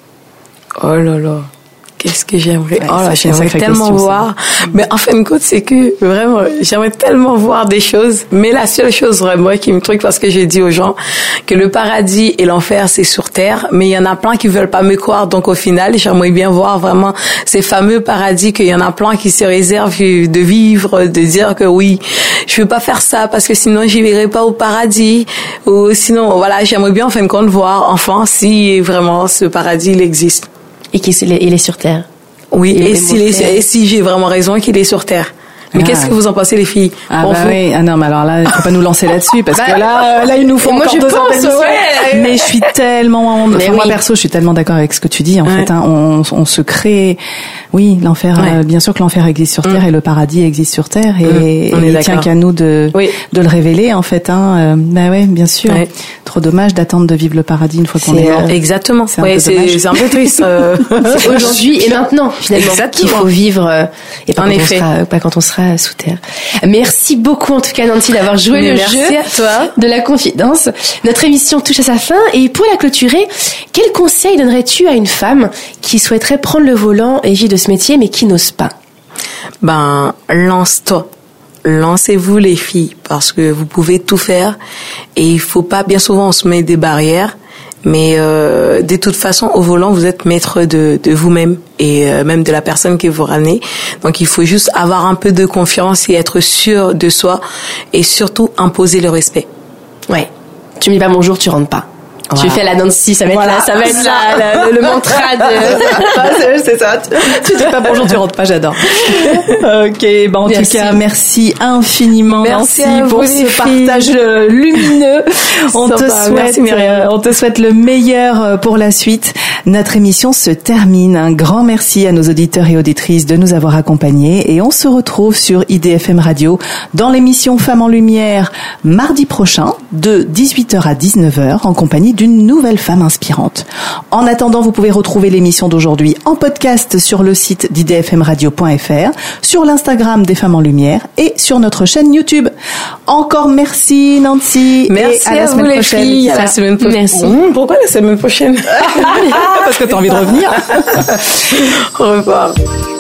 Oh là là. Qu'est-ce que j'aimerais. Ouais, oh ça, là, c'est une j'aimerais sacrée tellement question, ça. voir. Mais en fin de compte, c'est que vraiment, j'aimerais tellement voir des choses. Mais la seule chose vraiment qui me truc, parce que j'ai dit aux gens que le paradis et l'enfer, c'est sur terre. Mais il y en a plein qui veulent pas me croire. Donc au final, j'aimerais bien voir vraiment ces fameux paradis, qu'il y en a plein qui se réservent de vivre, de dire que oui, je veux pas faire ça parce que sinon j'y verrai pas au paradis. Ou sinon, voilà, j'aimerais bien en fin de compte voir enfin si vraiment ce paradis il existe. Et qu'il est, il est sur Terre. Oui, Il et est si, montré. les- et si j'ai vraiment raison qu'il est sur Terre. Mais Ah. qu'est-ce que vous en pensez, les filles? Ah Pour bah vous? oui, ah non, mais alors là, il faut pas nous lancer là-dessus parce que là, là, il nous faut Et moi, encore je deux pense, heures d'émission. ouais. Mais je suis tellement, Mais enfin, moi oui. perso, je suis tellement d'accord avec ce que tu dis. En Ouais. fait, hein, on, on se crée, oui, l'enfer. Ouais. euh, bien sûr que l'enfer existe sur terre et le paradis existe sur terre, et, Mm. On est et il tient d'accord. qu'à nous de Oui. de le révéler. En fait, hein. Euh, bah ouais, bien sûr. Ouais. Trop dommage d'attendre de vivre le paradis une fois qu'on C'est, est mort. euh, Exactement. C'est un Ouais, peu c'est dommage. c'est un peu triste. euh. C'est aujourd'hui et maintenant, finalement, Exactement. qu'il faut vivre, euh, et pas En quand, on effet. sera, pas quand on sera sous terre. Merci beaucoup, en tout cas, Nancy, d'avoir joué Mais le merci jeu à toi. de la confidence. Notre émission touche à sa fin, et pour la clôturer, quel conseil donnerais-tu à une femme qui souhaiterait prendre le volant et vivre de ce métier, mais qui n'ose pas? Ben, lance-toi. Lancez-vous, les filles, parce que vous pouvez tout faire. Et il faut pas, bien souvent, on se met des barrières. Mais euh, de toute façon, au volant, vous êtes maître de, de vous-même et euh, même de la personne qui vous ramenez. Donc, il faut juste avoir un peu de confiance et être sûr de soi et surtout imposer le respect. Ouais. Tu me dis pas bonjour, tu rentres pas. Voilà. Tu fais la Nancy, ça va être Voilà. là, ça va être là, la- le, le mantra de... C'est ça. Tu, tu dis pas bonjour, tu rentres pas, j'adore. Ok, bah en Merci. tout cas, merci infiniment Merci Nancy à pour vous, ce les filles. partage euh, lumineux. On te Sympa. souhaite, Merci, Myriam. euh, on te souhaite le meilleur euh, pour la suite. Notre émission se termine. Un grand merci à nos auditeurs et auditrices de nous avoir accompagnés, et on se retrouve sur I D F M Radio dans l'émission Femmes en Lumière mardi prochain de dix-huit heures à dix-neuf heures en compagnie de d'une nouvelle femme inspirante. En attendant, vous pouvez retrouver l'émission d'aujourd'hui en podcast sur le site d'I D F M radio point F R, sur l'Instagram des Femmes en Lumière et sur notre chaîne YouTube. Encore merci Nancy. Merci et à, la à semaine vous les prochaine. filles. À la semaine prochaine. Merci. Mmh, pourquoi la semaine prochaine? Parce que tu as envie de revenir. Au revoir.